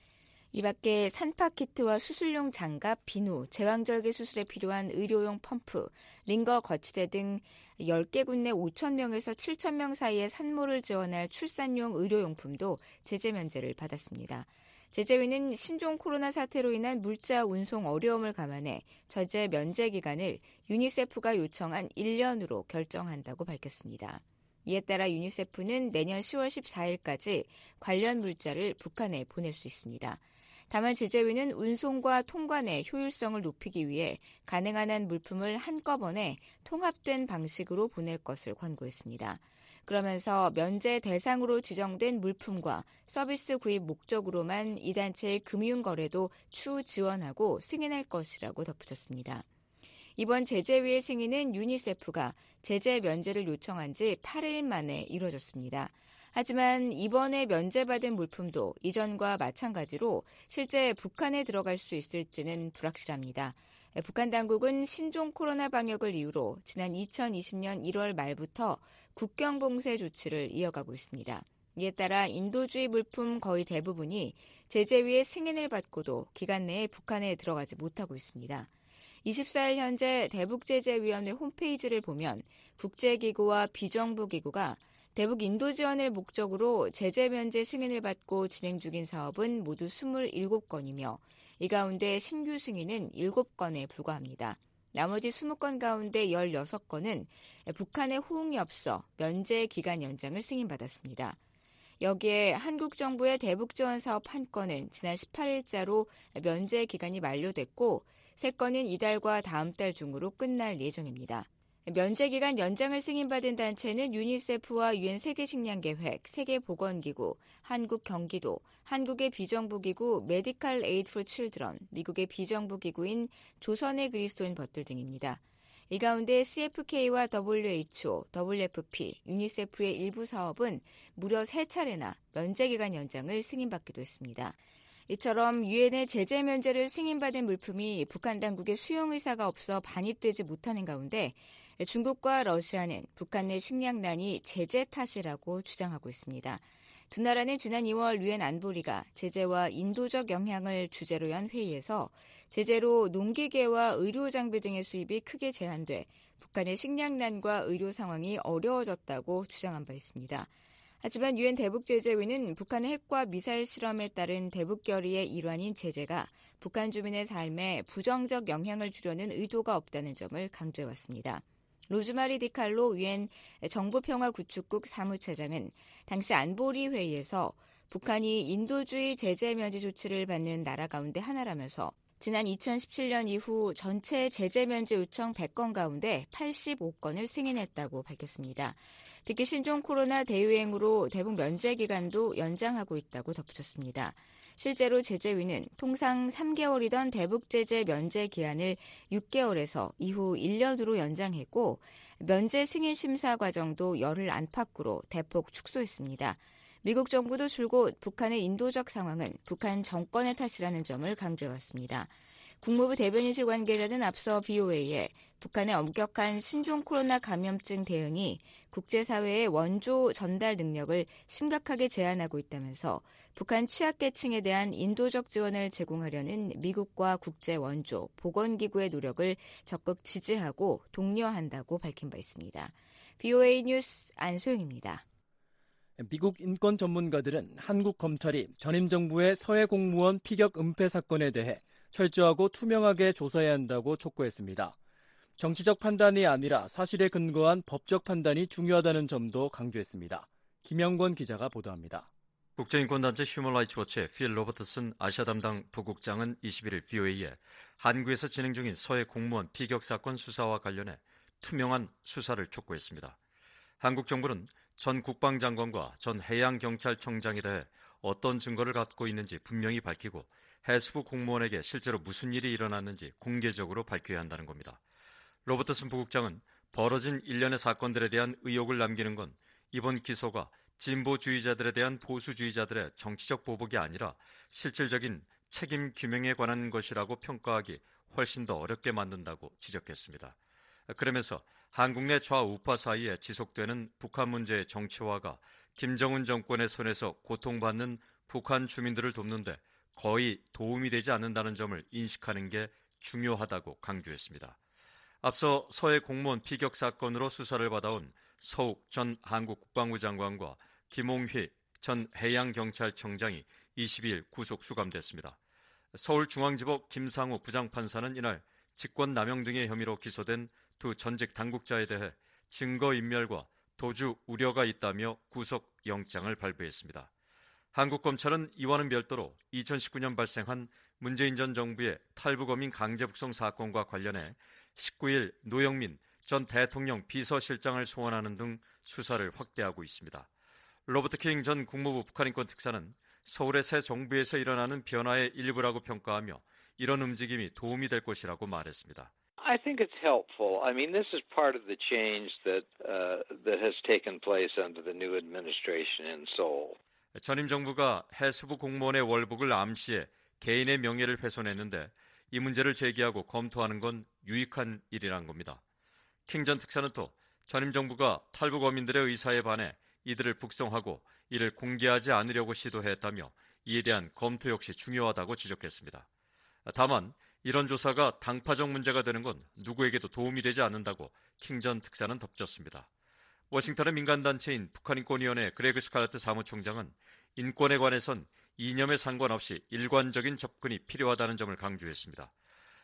이 밖에 산파키트와 수술용 장갑, 비누, 제왕절개 수술에 필요한 의료용 펌프, 링거 거치대 등 10개국 내 5,000명에서 7,000명 사이의 산모를 지원할 출산용 의료용품도 제재 면제를 받았습니다. 제재위는 신종 코로나 사태로 인한 물자 운송 어려움을 감안해 제재 면제 기간을 유니세프가 요청한 1년으로 결정한다고 밝혔습니다. 이에 따라 유니세프는 내년 10월 14일까지 관련 물자를 북한에 보낼 수 있습니다. 다만 제재위는 운송과 통관의 효율성을 높이기 위해 가능한 한 물품을 한꺼번에 통합된 방식으로 보낼 것을 권고했습니다. 그러면서 면제 대상으로 지정된 물품과 서비스 구입 목적으로만 이 단체의 금융거래도 추후 지원하고 승인할 것이라고 덧붙였습니다. 이번 제재위의 승인은 유니세프가 제재 면제를 요청한 지 8일 만에 이뤄졌습니다. 하지만 이번에 면제받은 물품도 이전과 마찬가지로 실제 북한에 들어갈 수 있을지는 불확실합니다. 북한 당국은 신종 코로나 방역을 이유로 지난 2020년 1월 말부터 국경 봉쇄 조치를 이어가고 있습니다. 이에 따라 인도주의 물품 거의 대부분이 제재위의 승인을 받고도 기간 내에 북한에 들어가지 못하고 있습니다. 24일 현재 대북제재위원회 홈페이지를 보면 국제기구와 비정부기구가 대북 인도 지원을 목적으로 제재 면제 승인을 받고 진행 중인 사업은 모두 27건이며 이 가운데 신규 승인은 7건에 불과합니다. 나머지 20건 가운데 16건은 북한의 호응이 없어 면제 기간 연장을 승인받았습니다. 여기에 한국 정부의 대북 지원 사업 1건은 지난 18일자로 면제 기간이 만료됐고 3건은 이달과 다음 달 중으로 끝날 예정입니다. 면제 기간 연장을 승인받은 단체는 유니세프와 유엔 세계식량계획, 세계보건기구, 한국경기도, 한국의 비정부기구 메디컬 에이드 포 칠드런, 미국의 비정부기구인 조선의 그리스도인 벗들 등입니다. 이 가운데 CFK와 WHO, WFP, 유니세프의 일부 사업은 무려 3차례나 면제 기간 연장을 승인받기도 했습니다. 이처럼 유엔의 제재 면제를 승인받은 물품이 북한 당국의 수용 의사가 없어 반입되지 못하는 가운데 중국과 러시아는 북한 내 식량난이 제재 탓이라고 주장하고 있습니다. 두 나라는 지난 2월 유엔 안보리가 제재와 인도적 영향을 주제로 연 회의에서 제재로 농기계와 의료 장비 등의 수입이 크게 제한돼 북한의 식량난과 의료 상황이 어려워졌다고 주장한 바 있습니다. 하지만 유엔 대북제재위는 북한의 핵과 미사일 실험에 따른 대북 결의의 일환인 제재가 북한 주민의 삶에 부정적 영향을 주려는 의도가 없다는 점을 강조해왔습니다. 로즈마리 디칼로 유엔 정보평화구축국 사무차장은 당시 안보리 회의에서 북한이 인도주의 제재 면제 조치를 받는 나라 가운데 하나라면서 지난 2017년 이후 전체 제재 면제 요청 100건 가운데 85건을 승인했다고 밝혔습니다. 특히 신종 코로나 대유행으로 대북 면제 기간도 연장하고 있다고 덧붙였습니다. 실제로 제재위는 통상 3개월이던 대북 제재 면제 기한을 6개월에서 이후 1년으로 연장했고 면제 승인 심사 과정도 열흘 안팎으로 대폭 축소했습니다. 미국 정부도 줄곧 북한의 인도적 상황은 북한 정권의 탓이라는 점을 강조해왔습니다. 국무부 대변인실 관계자는 앞서 BOA에 북한의 엄격한 신종 코로나 감염증 대응이 국제사회의 원조 전달 능력을 심각하게 제한하고 있다면서 북한 취약계층에 대한 인도적 지원을 제공하려는 미국과 국제 원조, 보건기구의 노력을 적극 지지하고 독려한다고 밝힌 바 있습니다. BOA 뉴스 안소영입니다. 미국 인권 전문가들은 한국 검찰이 전임 정부의 서해 공무원 피격 은폐 사건에 대해 철저하고 투명하게 조사해야 한다고 촉구했습니다. 정치적 판단이 아니라 사실에 근거한 법적 판단이 중요하다는 점도 강조했습니다. 김영권 기자가 보도합니다. 국제인권단체 휴먼라이츠워치의 필 로버트슨 아시아 담당 부국장은 21일 BOA에 한국에서 진행 중인 서해 공무원 피격 사건 수사와 관련해 투명한 수사를 촉구했습니다. 한국 정부는 전 국방장관과 전 해양경찰청장에 대해 어떤 증거를 갖고 있는지 분명히 밝히고 해수부 공무원에게 실제로 무슨 일이 일어났는지 공개적으로 밝혀야 한다는 겁니다. 로버트슨 부국장은 벌어진 일련의 사건들에 대한 의혹을 남기는 건 이번 기소가 진보주의자들에 대한 보수주의자들의 정치적 보복이 아니라 실질적인 책임 규명에 관한 것이라고 평가하기 훨씬 더 어렵게 만든다고 지적했습니다. 그러면서 한국 내 좌우파 사이에 지속되는 북한 문제의 정치화가 김정은 정권의 손에서 고통받는 북한 주민들을 돕는데 거의 도움이 되지 않는다는 점을 인식하는 게 중요하다고 강조했습니다. 앞서 서해 공무원 피격 사건으로 수사를 받아온 서욱 전 한국 국방부 장관과 김홍휘 전 해양경찰청장이 22일 구속 수감됐습니다. 서울중앙지법 김상우 부장판사는 이날 직권남용 등의 혐의로 기소된 두 전직 당국자에 대해 증거인멸과 도주 우려가 있다며 구속영장을 발부했습니다. 한국 검찰은 이와는 별도로 2019년 발생한 문재인 전 정부의 탈북어민 강제북송 사건과 관련해 19일 노영민 전 대통령 비서실장을 소환하는 등 수사를 확대하고 있습니다. 로버트 킹 전 국무부 북한인권 특사는 서울의 새 정부에서 일어나는 변화의 일부라고 평가하며 이런 움직임이 도움이 될 것이라고 말했습니다. I think it's helpful. I mean, this is part of the change that has taken place under the new administration in Seoul. 전임 정부가 해수부 공무원의 월북을 암시해 개인의 명예를 훼손했는데 이 문제를 제기하고 검토하는 건 유익한 일이란 겁니다. 킹 전 특사는 또 전임 정부가 탈북 어민들의 의사에 반해 이들을 북송하고 이를 공개하지 않으려고 시도했다며 이에 대한 검토 역시 중요하다고 지적했습니다. 다만 이런 조사가 당파적 문제가 되는 건 누구에게도 도움이 되지 않는다고 킹 전 특사는 덧붙였습니다. 워싱턴의 민간단체인 북한인권위원회 그레그 스칼러트 사무총장은 인권에 관해선 이념에 상관없이 일관적인 접근이 필요하다는 점을 강조했습니다.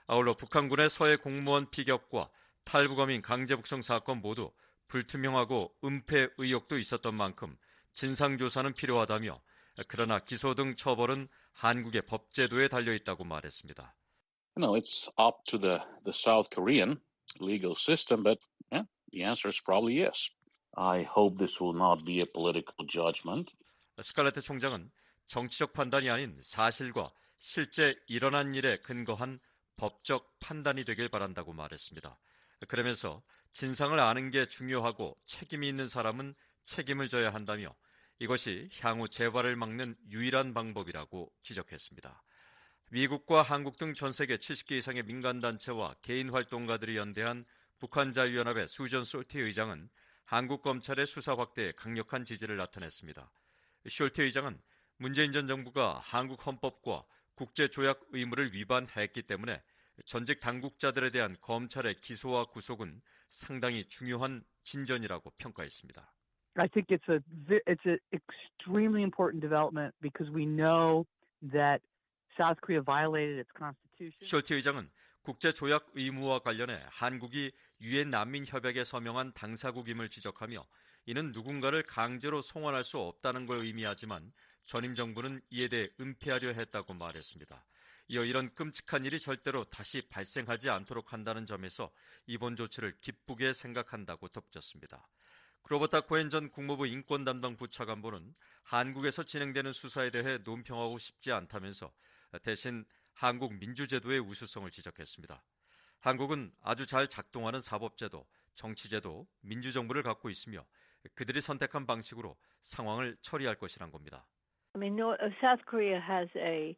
아울러 북한군의 서해 공무원 피격과 탈북어민 강제 북송 사건 모두 불투명하고 은폐 의혹도 있었던 만큼 진상조사는 필요하다며 그러나 기소 등 처벌은 한국의 법제도에 달려있다고 말했습니다. It's up to the South Korean legal system, but the answer is probably yes. I hope this will not be a political judgment. 스칼레트 총장은 정치적 판단이 아닌 사실과 실제 일어난 일에 근거한 법적 판단이 되길 바란다고 말했습니다. 그러면서 진상을 아는 게 중요하고 책임이 있는 사람은 책임을 져야 한다며 이것이 향후 재발을 막는 유일한 방법이라고 지적했습니다. 미국과 한국 등 전 세계 70개 이상의 민간단체와 개인 활동가들이 연대한 북한자유연합의 수전 솔티 의장은 한국 검찰의 수사 확대에 강력한 지지를 나타냈습니다. 솔티 의장은 문재인 전 정부가 한국 헌법과 국제조약 의무를 위반했기 때문에 전직 당국자들에 대한 검찰의 기소와 구속은 상당히 중요한 진전이라고 평가했습니다. I think it's an extremely important development because we know that South Korea violated its constitution. 솔티 의장은 국제조약 의무와 관련해 한국이 유엔 난민협약에 서명한 당사국임을 지적하며 이는 누군가를 강제로 송환할 수 없다는 걸 의미하지만 전임 정부는 이에 대해 은폐하려 했다고 말했습니다. 이어 이런 끔찍한 일이 절대로 다시 발생하지 않도록 한다는 점에서 이번 조치를 기쁘게 생각한다고 덧붙였습니다. 크로버타 코엔 전 국무부 인권 담당 부차관보는 한국에서 진행되는 수사에 대해 논평하고 싶지 않다면서 대신 한국 민주제도의 우수성을 지적했습니다. 한국은 아주 잘 작동하는 사법제도, 정치제도, 민주정부를 갖고 있으며 그들이 선택한 방식으로 상황을 처리할 것이란 겁니다. I mean, South Korea has a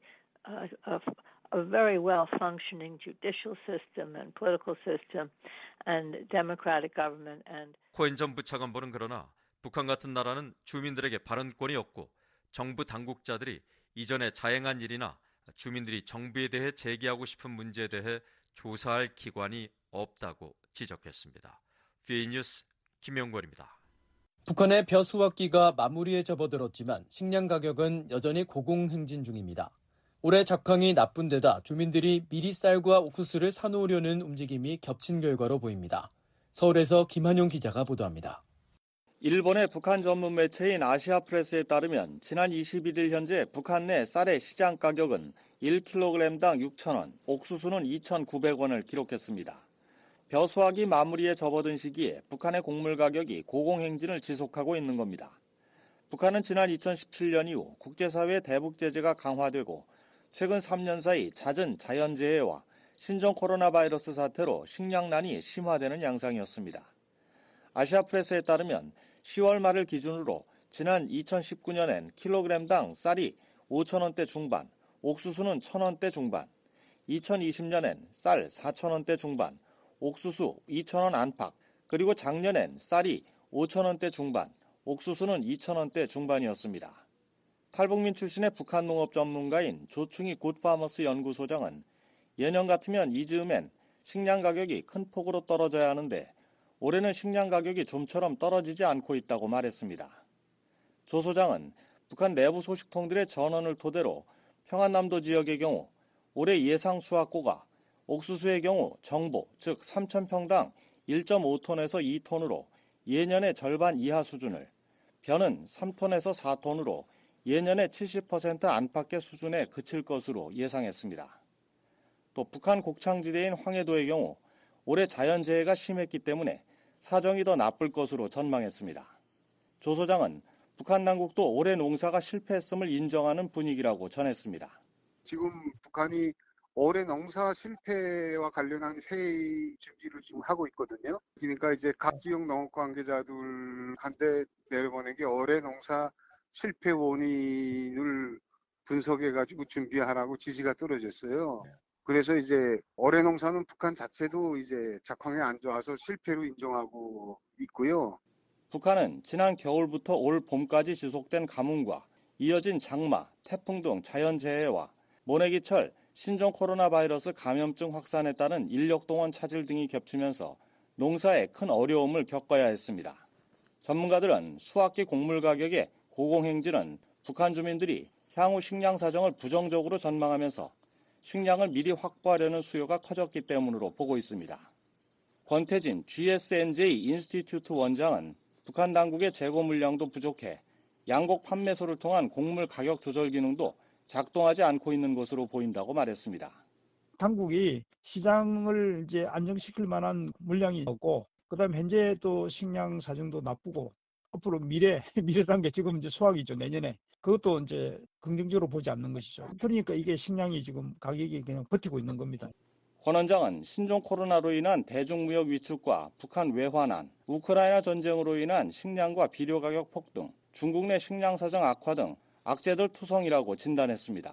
very well-functioning judicial system and political system and democratic government and 코엔 전 부차관보는 그러나 북한 같은 나라는 주민들에게 발언권이 없고 정부 당국자들이 이전에 자행한 일이나 주민들이 정부에 대해 제기하고 싶은 문제에 대해 조사할 기관이 없다고 지적했습니다. VOA 뉴스 김영권입니다. 북한의 벼 수확기가 마무리에 접어들었지만 식량 가격은 여전히 고공행진 중입니다. 올해 작황이 나쁜 데다 주민들이 미리 쌀과 옥수수를 사놓으려는 움직임이 겹친 결과로 보입니다. 서울에서 김한용 기자가 보도합니다. 일본의 북한 전문 매체인 아시아프레스에 따르면 지난 21일 현재 북한 내 쌀의 시장 가격은 1kg당 6,000원, 옥수수는 2,900원을 기록했습니다. 벼 수확이 마무리에 접어든 시기에 북한의 곡물 가격이 고공행진을 지속하고 있는 겁니다. 북한은 지난 2017년 이후 국제사회의 대북 제재가 강화되고 최근 3년 사이 잦은 자연재해와 신종 코로나 바이러스 사태로 식량난이 심화되는 양상이었습니다. 아시아프레스에 따르면 10월 말을 기준으로 지난 2019년엔 킬로그램당 쌀이 5,000원대 중반, 옥수수는 1,000원대 중반, 2020년엔 쌀 4,000원대 중반, 옥수수 2,000원 안팎, 그리고 작년엔 쌀이 5,000원대 중반, 옥수수는 2,000원대 중반이었습니다. 탈북민 출신의 북한 농업 전문가인 조충희 굿파머스 연구소장은 예년 같으면 이 즈음엔 식량 가격이 큰 폭으로 떨어져야 하는데 올해는 식량 가격이 좀처럼 떨어지지 않고 있다고 말했습니다. 조 소장은 북한 내부 소식통들의 전언을 토대로 평안남도 지역의 경우 올해 예상 수확고가 옥수수의 경우 정보, 즉 3,000평당 1.5톤에서 2톤으로 예년의 절반 이하 수준을, 벼는 3톤에서 4톤으로 예년의 70% 안팎의 수준에 그칠 것으로 예상했습니다. 또 북한 곡창지대인 황해도의 경우 올해 자연재해가 심했기 때문에 사정이 더 나쁠 것으로 전망했습니다. 조 소장은 북한 당국도 올해 농사가 실패했음을 인정하는 분위기라고 전했습니다. 지금 북한이 올해 농사 실패와 관련한 회의 준비를 지금 하고 있거든요. 그러니까 이제 각 지역 농업 관계자들한테 내려보낸 게 올해 농사 실패 원인을 분석해가지고 준비하라고 지시가 떨어졌어요. 그래서 이제 올해 농사는 북한 자체도 이제 작황이 안 좋아서 실패로 인정하고 있고요. 북한은 지난 겨울부터 올 봄까지 지속된 가뭄과 이어진 장마, 태풍 등 자연재해와 모내기철, 신종 코로나 바이러스 감염증 확산에 따른 인력동원 차질 등이 겹치면서 농사에 큰 어려움을 겪어야 했습니다. 전문가들은 수확기 곡물 가격의 고공행진은 북한 주민들이 향후 식량 사정을 부정적으로 전망하면서 식량을 미리 확보하려는 수요가 커졌기 때문으로 보고 있습니다. 권태진 GSNJ 인스티튜트 원장은 북한 당국의 재고 물량도 부족해 양곡 판매소를 통한 곡물 가격 조절 기능도 작동하지 않고 있는 것으로 보인다고 말했습니다. 당국이 시장을 이제 안정시킬 만한 물량이 없고, 그다음에 현재 또 식량 사정도 나쁘고, 앞으로 미래란 게 지금 이제 수확이죠, 내년에. 그것도 이제 긍정적으로 보지 않는 것이죠. 그러니까 이게 식량이 지금 가격이 그냥 버티고 있는 겁니다. 권 원장은 신종 코로나로 인한 대중무역 위축과 북한 외환안, 우크라이나 전쟁으로 인한 식량과 비료 가격 폭등, 중국 내 식량 사정 악화 등 악재들 투성이라고 진단했습니다.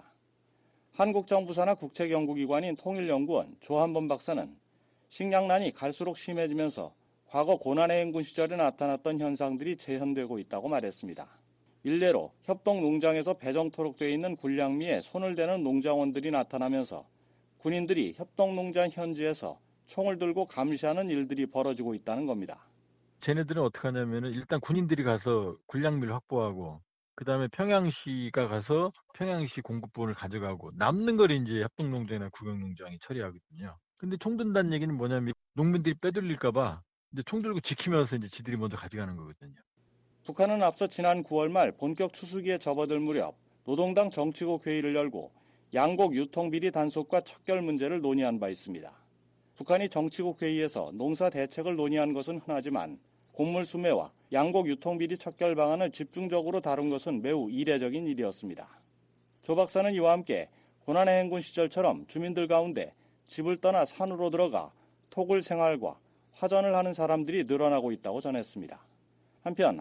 한국정부 산하 국책연구기관인 통일연구원 조한범 박사는 식량난이 갈수록 심해지면서 과거 고난의 행군 시절에 나타났던 현상들이 재현되고 있다고 말했습니다. 일례로 협동농장에서 배정토록 돼 있는 군량미에 손을 대는 농장원들이 나타나면서 군인들이 협동농장 현지에서 총을 들고 감시하는 일들이 벌어지고 있다는 겁니다. 쟤네들은 어떻게 하냐면은 일단 군인들이 가서 군량미를 확보하고, 그 다음에 평양시가 가서 평양시 공급분을 가져가고, 남는 걸 이제 협동농장이나 구경농장이 처리하거든요. 근데 총 든다는 얘기는 뭐냐면 농민들이 빼돌릴까봐 이제 총 들고 지키면서 이제 지들이 먼저 가져가는 거거든요. 북한은 앞서 지난 9월 말 본격 추수기에 접어들 무렵 노동당 정치국 회의를 열고 양곡 유통비리 단속과 척결 문제를 논의한 바 있습니다. 북한이 정치국 회의에서 농사 대책을 논의한 것은 흔하지만 곡물 수매와 양곡 유통비리 척결 방안을 집중적으로 다룬 것은 매우 이례적인 일이었습니다. 조 박사는 이와 함께 고난의 행군 시절처럼 주민들 가운데 집을 떠나 산으로 들어가 토굴 생활과 화전을 하는 사람들이 늘어나고 있다고 전했습니다. 한편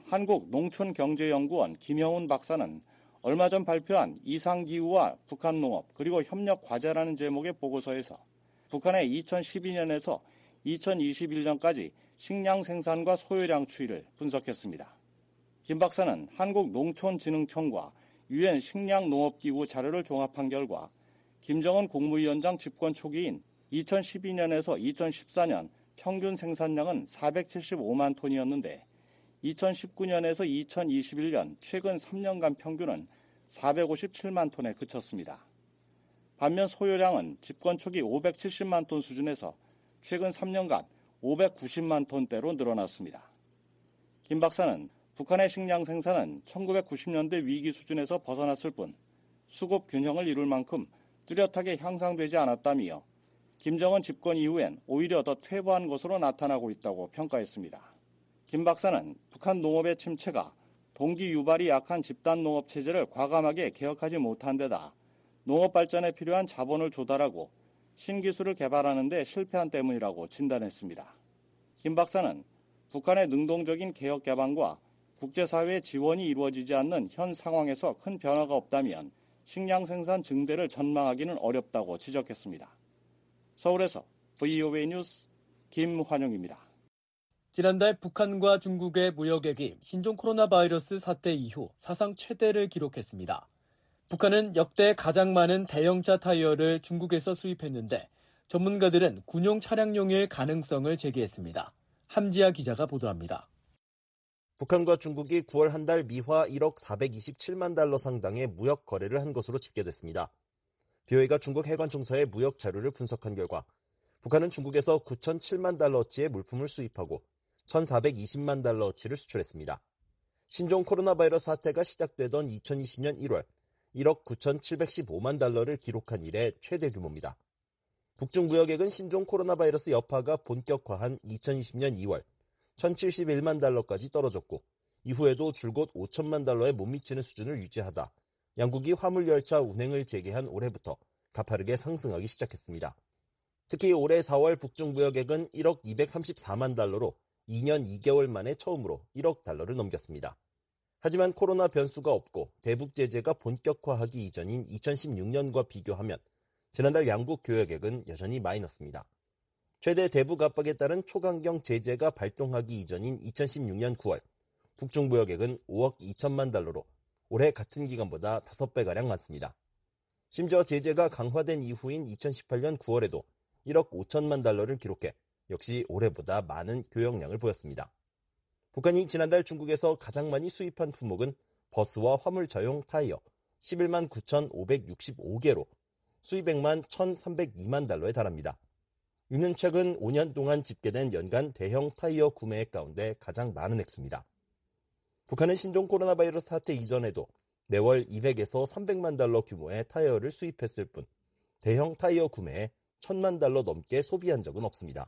한국농촌경제연구원 김형훈 박사는 얼마 전 발표한 이상기후와 북한농업 그리고 협력과제라는 제목의 보고서에서 북한의 2012년에서 2021년까지 식량 생산과 소요량 추이를 분석했습니다. 김 박사는 한국농촌진흥청과 UN 식량농업기구 자료를 종합한 결과 김정은 국무위원장 집권 초기인 2012년에서 2014년 평균 생산량은 475만 톤이었는데 2019년에서 2021년 최근 3년간 평균은 457만 톤에 그쳤습니다. 반면 소요량은 집권 초기 570만 톤 수준에서 최근 3년간 590만 톤대로 늘어났습니다. 김 박사는 북한의 식량 생산은 1990년대 위기 수준에서 벗어났을 뿐 수급 균형을 이룰 만큼 뚜렷하게 향상되지 않았다며 김정은 집권 이후엔 오히려 더 퇴보한 것으로 나타나고 있다고 평가했습니다. 김 박사는 북한 농업의 침체가 동기 유발이 약한 집단 농업 체제를 과감하게 개혁하지 못한 데다 농업 발전에 필요한 자본을 조달하고 신기술을 개발하는 데 실패한 때문이라고 진단했습니다. 김 박사는 북한의 능동적인 개혁 개방과 국제사회의 지원이 이루어지지 않는 현 상황에서 큰 변화가 없다면 식량 생산 증대를 전망하기는 어렵다고 지적했습니다. 서울에서 VOA 뉴스 김환영입니다. 지난달 북한과 중국의 무역액이 신종 코로나 바이러스 사태 이후 사상 최대를 기록했습니다. 북한은 역대 가장 많은 대형차 타이어를 중국에서 수입했는데 전문가들은 군용 차량용일 가능성을 제기했습니다. 함지아 기자가 보도합니다. 북한과 중국이 9월 한 달 미화 1억 427만 달러 상당의 무역 거래를 한 것으로 집계됐습니다. BOA가 중국 해관총서의 무역 자료를 분석한 결과 북한은 중국에서 9,007만 달러어치의 물품을 수입하고 1,420만 달러어치를 수출했습니다. 신종 코로나 바이러스 사태가 시작되던 2020년 1월 1억 9,715만 달러를 기록한 이래 최대 규모입니다. 북중 무역액은 신종 코로나 바이러스 여파가 본격화한 2020년 2월 1,071만 달러까지 떨어졌고 이후에도 줄곧 5천만 달러에 못 미치는 수준을 유지하다 양국이 화물열차 운행을 재개한 올해부터 가파르게 상승하기 시작했습니다. 특히 올해 4월 북중 무역액은 1억 234만 달러로 2년 2개월 만에 처음으로 1억 달러를 넘겼습니다. 하지만 코로나 변수가 없고 대북 제재가 본격화하기 이전인 2016년과 비교하면 지난달 양국 교역액은 여전히 마이너스입니다. 최대 대북 압박에 따른 초강경 제재가 발동하기 이전인 2016년 9월 북중 무역액은 5억 2천만 달러로 올해 같은 기간보다 5배가량 많습니다. 심지어 제재가 강화된 이후인 2018년 9월에도 1억 5천만 달러를 기록해 역시 올해보다 많은 교역량을 보였습니다. 북한이 지난달 중국에서 가장 많이 수입한 품목은 버스와 화물차용 타이어 11만 9,565개로 수입액만 1,302만 달러에 달합니다. 이는 최근 5년 동안 집계된 연간 대형 타이어 구매액 가운데 가장 많은 액수입니다. 북한은 신종 코로나 바이러스 사태 이전에도 매월 200에서 300만 달러 규모의 타이어를 수입했을 뿐 대형 타이어 구매에 1,000만 달러 넘게 소비한 적은 없습니다.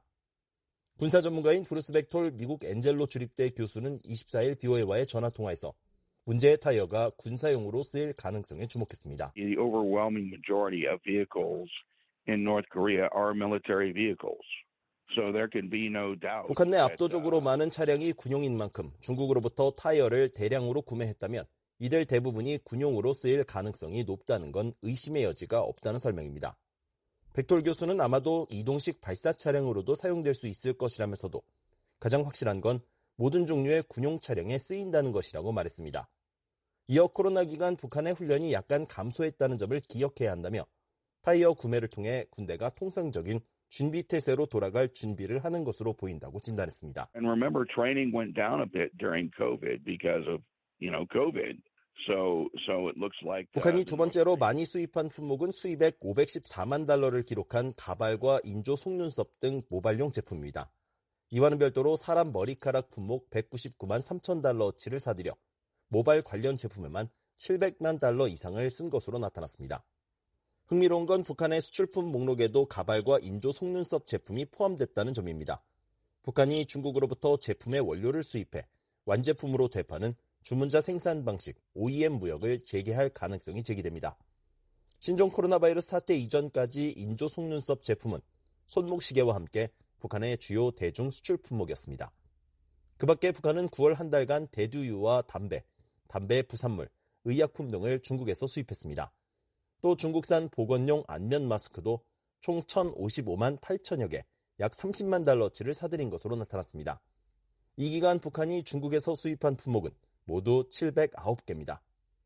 군사 전문가인 브루스 벡톨 미국 엔젤로 주립대 교수는 24일 BOA와의 전화통화에서 문제의 타이어가 군사용으로 쓰일 가능성에 주목했습니다. The overwhelming majority of vehicles in North Korea are military vehicles. So there can be no doubt. 북한 내 압도적으로 많은 차량이 군용인 만큼 중국으로부터 타이어를 대량으로 구매했다면 이들 대부분이 군용으로 쓰일 가능성이 높다는 건 의심의 여지가 없다는 설명입니다. 벡톨 교수는 아마도 이동식 발사 차량으로도 사용될 수 있을 것이라면서도 가장 확실한 건 모든 종류의 군용 차량에 쓰인다는 것이라고 말했습니다. 이어 코로나 기간 북한의 훈련이 약간 감소했다는 점을 기억해야 한다며 타이어 구매를 통해 군대가 통상적인 준비 태세로 돌아갈 준비를 하는 것으로 보인다고 진단했습니다. And remember, training went down a bit during COVID because of, COVID. So it looks like 북한이 두 번째로 많이 수입한 품목은 수입액 514만 달러를 기록한 가발과 인조 속눈썹 등 모발용 제품입니다. 이와는 별도로 사람 머리카락 품목 199만 3천 달러어치를 사들여 모발 관련 제품에만 700만 달러 이상을 쓴 것으로 나타났습니다. 흥미로운 건 북한의 수출품 목록에도 가발과 인조 속눈썹 제품이 포함됐다는 점입니다. 북한이 중국으로부터 제품의 원료를 수입해 완제품으로 되파는 주문자 생산 방식 OEM 무역을 재개할 가능성이 제기됩니다. 신종 코로나 바이러스 사태 이전까지 인조 속눈썹 제품은 손목시계와 함께 북한의 주요 대중 수출 품목이었습니다. 그 밖에 북한은 9월 한 달간 대두유와 담배 부산물, 의약품 등을 중국에서 수입했습니다. 또 중국산 보건용 안면 마스크도 총 1,055만 8천여 개, 약 30만 달러치를 사들인 것으로 나타났습니다. 이 기간 북한이 중국에서 수입한 품목은 모두 709개입니다.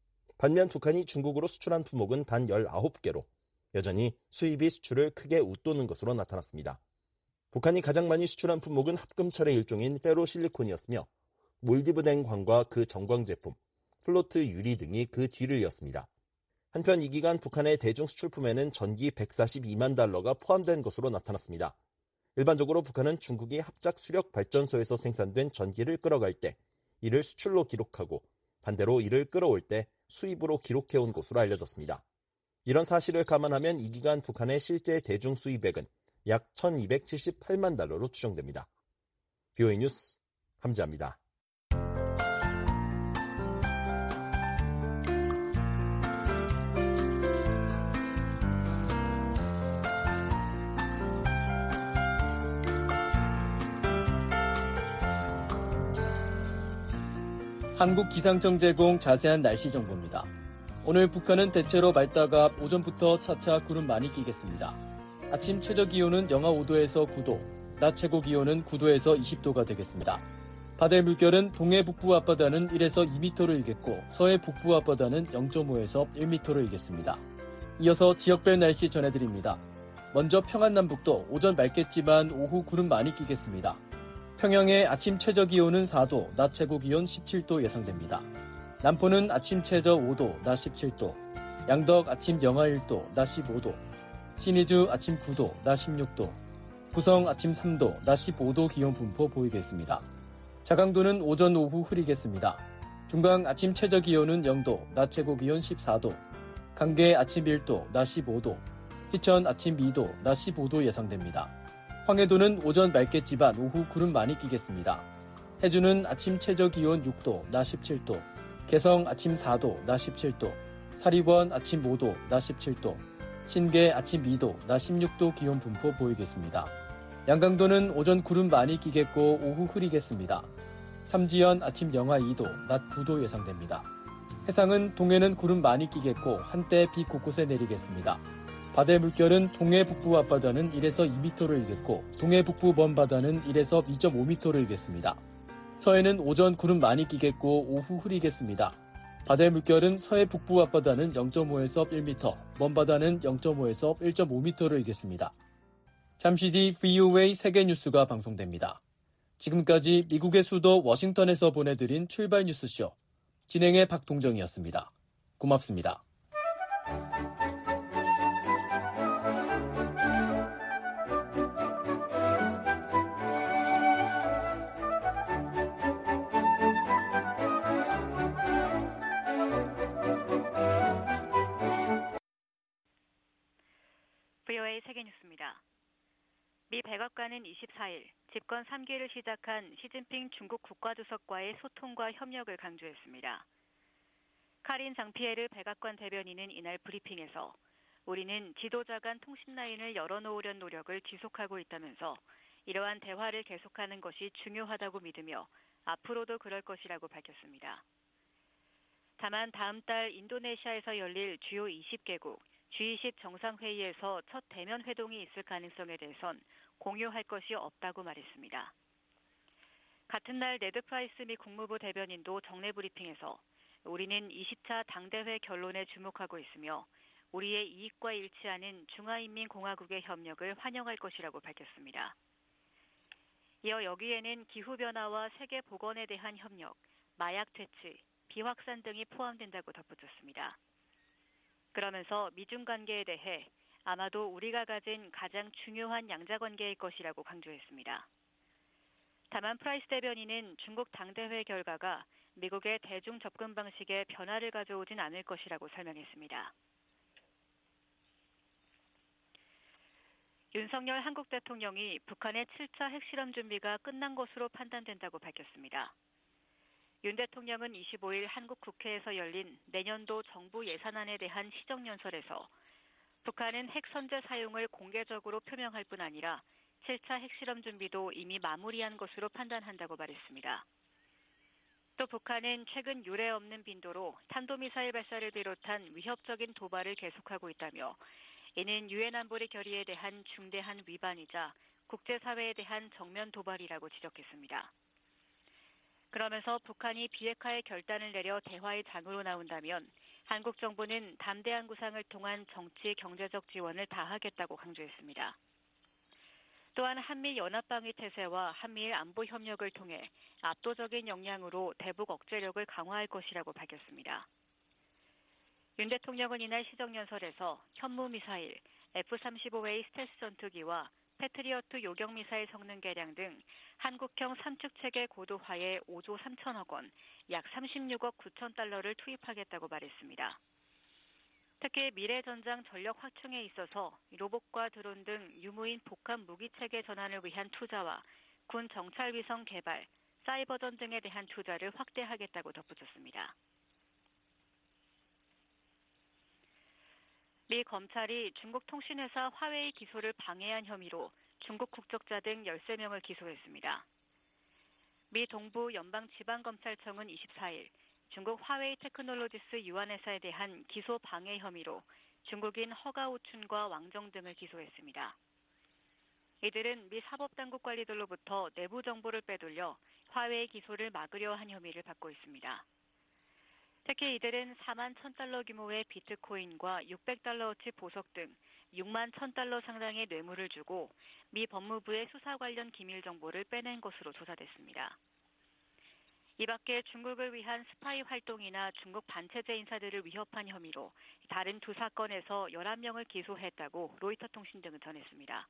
반면 북한이 중국으로 수출한 품목은 단 19개로 여전히 수입이 수출을 크게 웃도는 것으로 나타났습니다. 북한이 가장 많이 수출한 품목은 합금철의 일종인 페로실리콘이었으며 몰디브 냉광과 그 정광 제품, 플로트 유리 등이 그 뒤를 이었습니다. 한편 이 기간 북한의 대중 수출품에는 전기 142만 달러가 포함된 것으로 나타났습니다. 일반적으로 북한은 중국이 합작 수력 발전소에서 생산된 전기를 끌어갈 때 이를 수출로 기록하고 반대로 이를 끌어올 때 수입으로 기록해온 것으로 알려졌습니다. 이런 사실을 감안하면 이 기간 북한의 실제 대중 수입액은 약 1,278만 달러로 추정됩니다. BOA 뉴스 함지아입니다. 한국기상청 제공 자세한 날씨 정보입니다. 오늘 북한은 대체로 맑다가 오전부터 차차 구름 많이 끼겠습니다. 아침 최저기온은 영하 5도에서 9도, 낮 최고기온은 9도에서 20도가 되겠습니다. 바다의 물결은 동해 북부 앞바다는 1에서 2m로 일겠고 서해 북부 앞바다는 0.5에서 1m로 일겠습니다. 이어서 지역별 날씨 전해드립니다. 먼저 평안남북도 오전 맑겠지만 오후 구름 많이 끼겠습니다. 평양의 아침 최저기온은 4도, 낮 최고기온 17도 예상됩니다. 남포는 아침 최저 5도, 낮 17도, 양덕 아침 영하 1도, 낮 15도, 신의주 아침 9도, 낮 16도, 부성 아침 3도, 낮 15도 기온 분포 보이겠습니다. 자강도는 오전 오후 흐리겠습니다. 중강 아침 최저기온은 0도, 낮 최고기온 14도, 강계 아침 1도, 낮 15도, 희천 아침 2도, 낮 15도 예상됩니다. 황해도는 오전 맑겠지만 오후 구름 많이 끼겠습니다. 해주는 아침 최저기온 6도, 낮 17도, 개성 아침 4도, 낮 17도, 사리원 아침 5도, 낮 17도, 신계 아침 2도, 낮 16도 기온 분포 보이겠습니다. 양강도는 오전 구름 많이 끼겠고 오후 흐리겠습니다. 삼지연 아침 영하 2도, 낮 9도 예상됩니다. 해상은 동해는 구름 많이 끼겠고 한때 비 곳곳에 내리겠습니다. 바다의 물결은 동해 북부 앞바다는 1에서 2m로 일겠고 동해 북부 먼바다는 1에서 2.5m로 일겠습니다. 서해는 오전 구름 많이 끼겠고 오후 흐리겠습니다. 바다의 물결은 서해 북부 앞바다는 0.5에서 1m, 먼바다는 0.5에서 1.5m로 일겠습니다. 잠시 뒤 VOA 세계뉴스가 방송됩니다. 지금까지 미국의 수도 워싱턴에서 보내드린 출발 뉴스쇼, 진행의 박동정이었습니다. 고맙습니다. VOA 세계뉴스입니다. 미 백악관은 24일 집권 3기를 시작한 시진핑 중국 국가주석과의 소통과 협력을 강조했습니다. 카린 장피에르 백악관 대변인은 이날 브리핑에서 우리는 지도자 간 통신 라인을 열어놓으려는 노력을 지속하고 있다면서 이러한 대화를 계속하는 것이 중요하다고 믿으며 앞으로도 그럴 것이라고 밝혔습니다. 다만 다음 달 인도네시아에서 열릴 주요 20개국 G20 정상회의에서 첫 대면 회동이 있을 가능성에 대해선 공유할 것이 없다고 말했습니다. 같은 날 네드 프라이스 미 국무부 대변인도 정례 브리핑에서 우리는 20차 당대회 결론에 주목하고 있으며 우리의 이익과 일치하는 중화인민공화국의 협력을 환영할 것이라고 밝혔습니다. 이어 여기에는 기후변화와 세계 보건에 대한 협력, 마약 퇴치, 비확산 등이 포함된다고 덧붙였습니다. 그러면서 미중 관계에 대해 아마도 우리가 가진 가장 중요한 양자관계일 것이라고 강조했습니다. 다만 프라이스 대변인은 중국 당대회 결과가 미국의 대중 접근 방식에 변화를 가져오진 않을 것이라고 설명했습니다. 윤석열 한국 대통령이 북한의 7차 핵실험 준비가 끝난 것으로 판단된다고 밝혔습니다. 윤 대통령은 25일 한국 국회에서 열린 내년도 정부 예산안에 대한 시정연설에서 북한은 핵 선제 사용을 공개적으로 표명할 뿐 아니라 7차 핵실험 준비도 이미 마무리한 것으로 판단한다고 말했습니다. 또 북한은 최근 유례 없는 빈도로 탄도미사일 발사를 비롯한 위협적인 도발을 계속하고 있다며 이는 유엔 안보리 결의에 대한 중대한 위반이자 국제사회에 대한 정면 도발이라고 지적했습니다. 그러면서 북한이 비핵화의 결단을 내려 대화의 장으로 나온다면 한국 정부는 담대한 구상을 통한 정치, 경제적 지원을 다하겠다고 강조했습니다. 또한 한미 연합방위 태세와 한미일 안보 협력을 통해 압도적인 역량으로 대북 억제력을 강화할 것이라고 밝혔습니다. 윤 대통령은 이날 시정연설에서 현무미사일, F-35A 스텔스 전투기와 패트리어트 요격미사일 성능 개량 등 한국형 삼축체계 고도화에 5조 3천억 원, 약 36억 9천 달러를 투입하겠다고 말했습니다. 특히 미래전장 전력 확충에 있어서 로봇과 드론 등 유무인 복합 무기체계 전환을 위한 투자와 군 정찰위성 개발, 사이버전 등에 대한 투자를 확대하겠다고 덧붙였습니다. 미 검찰이 중국 통신회사 화웨이 기소를 방해한 혐의로 중국 국적자 등 13명을 기소했습니다. 미 동부 연방지방검찰청은 24일 중국 화웨이 테크놀로지스 유한회사에 대한 기소 방해 혐의로 중국인 허가오춘과 왕정 등을 기소했습니다. 이들은 미 사법당국 관리들로부터 내부 정보를 빼돌려 화웨이 기소를 막으려 한 혐의를 받고 있습니다. 특히 이들은 4만 1,000달러 규모의 비트코인과 600달러어치 보석 등 6만 1,000달러 상당의 뇌물을 주고 미 법무부의 수사 관련 기밀 정보를 빼낸 것으로 조사됐습니다. 이 밖에 중국을 위한 스파이 활동이나 중국 반체제 인사들을 위협한 혐의로 다른 두 사건에서 11명을 기소했다고 로이터 통신 등은 전했습니다.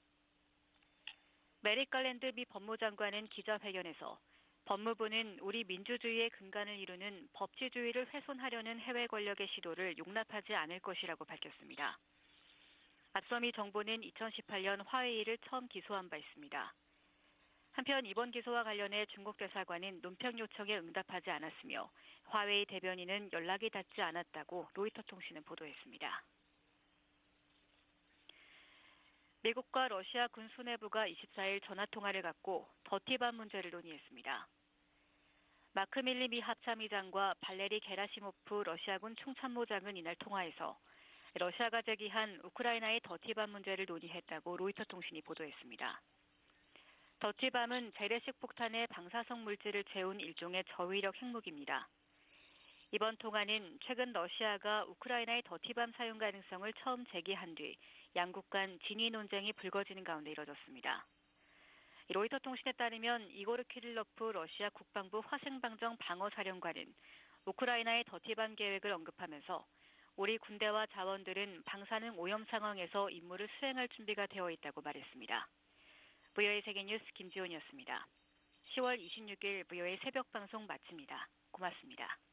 메릭 갈랜드 미 법무장관은 기자회견에서 법무부는 우리 민주주의의 근간을 이루는 법치주의를 훼손하려는 해외 권력의 시도를 용납하지 않을 것이라고 밝혔습니다. 앞서 미 정부는 2018년 화웨이를 처음 기소한 바 있습니다. 한편 이번 기소와 관련해 중국 대사관은 논평 요청에 응답하지 않았으며 화웨이 대변인은 연락이 닿지 않았다고 로이터 통신은 보도했습니다. 미국과 러시아 군 수뇌부가 24일 전화통화를 갖고 더티밤 문제를 논의했습니다. 마크 밀리 미 합참의장과 발레리 게라시모프 러시아군 총참모장은 이날 통화에서 러시아가 제기한 우크라이나의 더티밤 문제를 논의했다고 로이터 통신이 보도했습니다. 더티밤은 재래식 폭탄에 방사성 물질을 채운 일종의 저위력 핵무기입니다. 이번 통화는 최근 러시아가 우크라이나의 더티밤 사용 가능성을 처음 제기한 뒤 양국 간 진위 논쟁이 불거지는 가운데 이뤄졌습니다. 로이터 통신에 따르면 이고르 키릴로프 러시아 국방부 화생방정 방어사령관은 우크라이나의 더티밤 계획을 언급하면서 우리 군대와 자원들은 방사능 오염 상황에서 임무를 수행할 준비가 되어 있다고 말했습니다. VOA 세계뉴스 김지원이었습니다. 10월 26일 VOA 새벽 방송 마칩니다. 고맙습니다.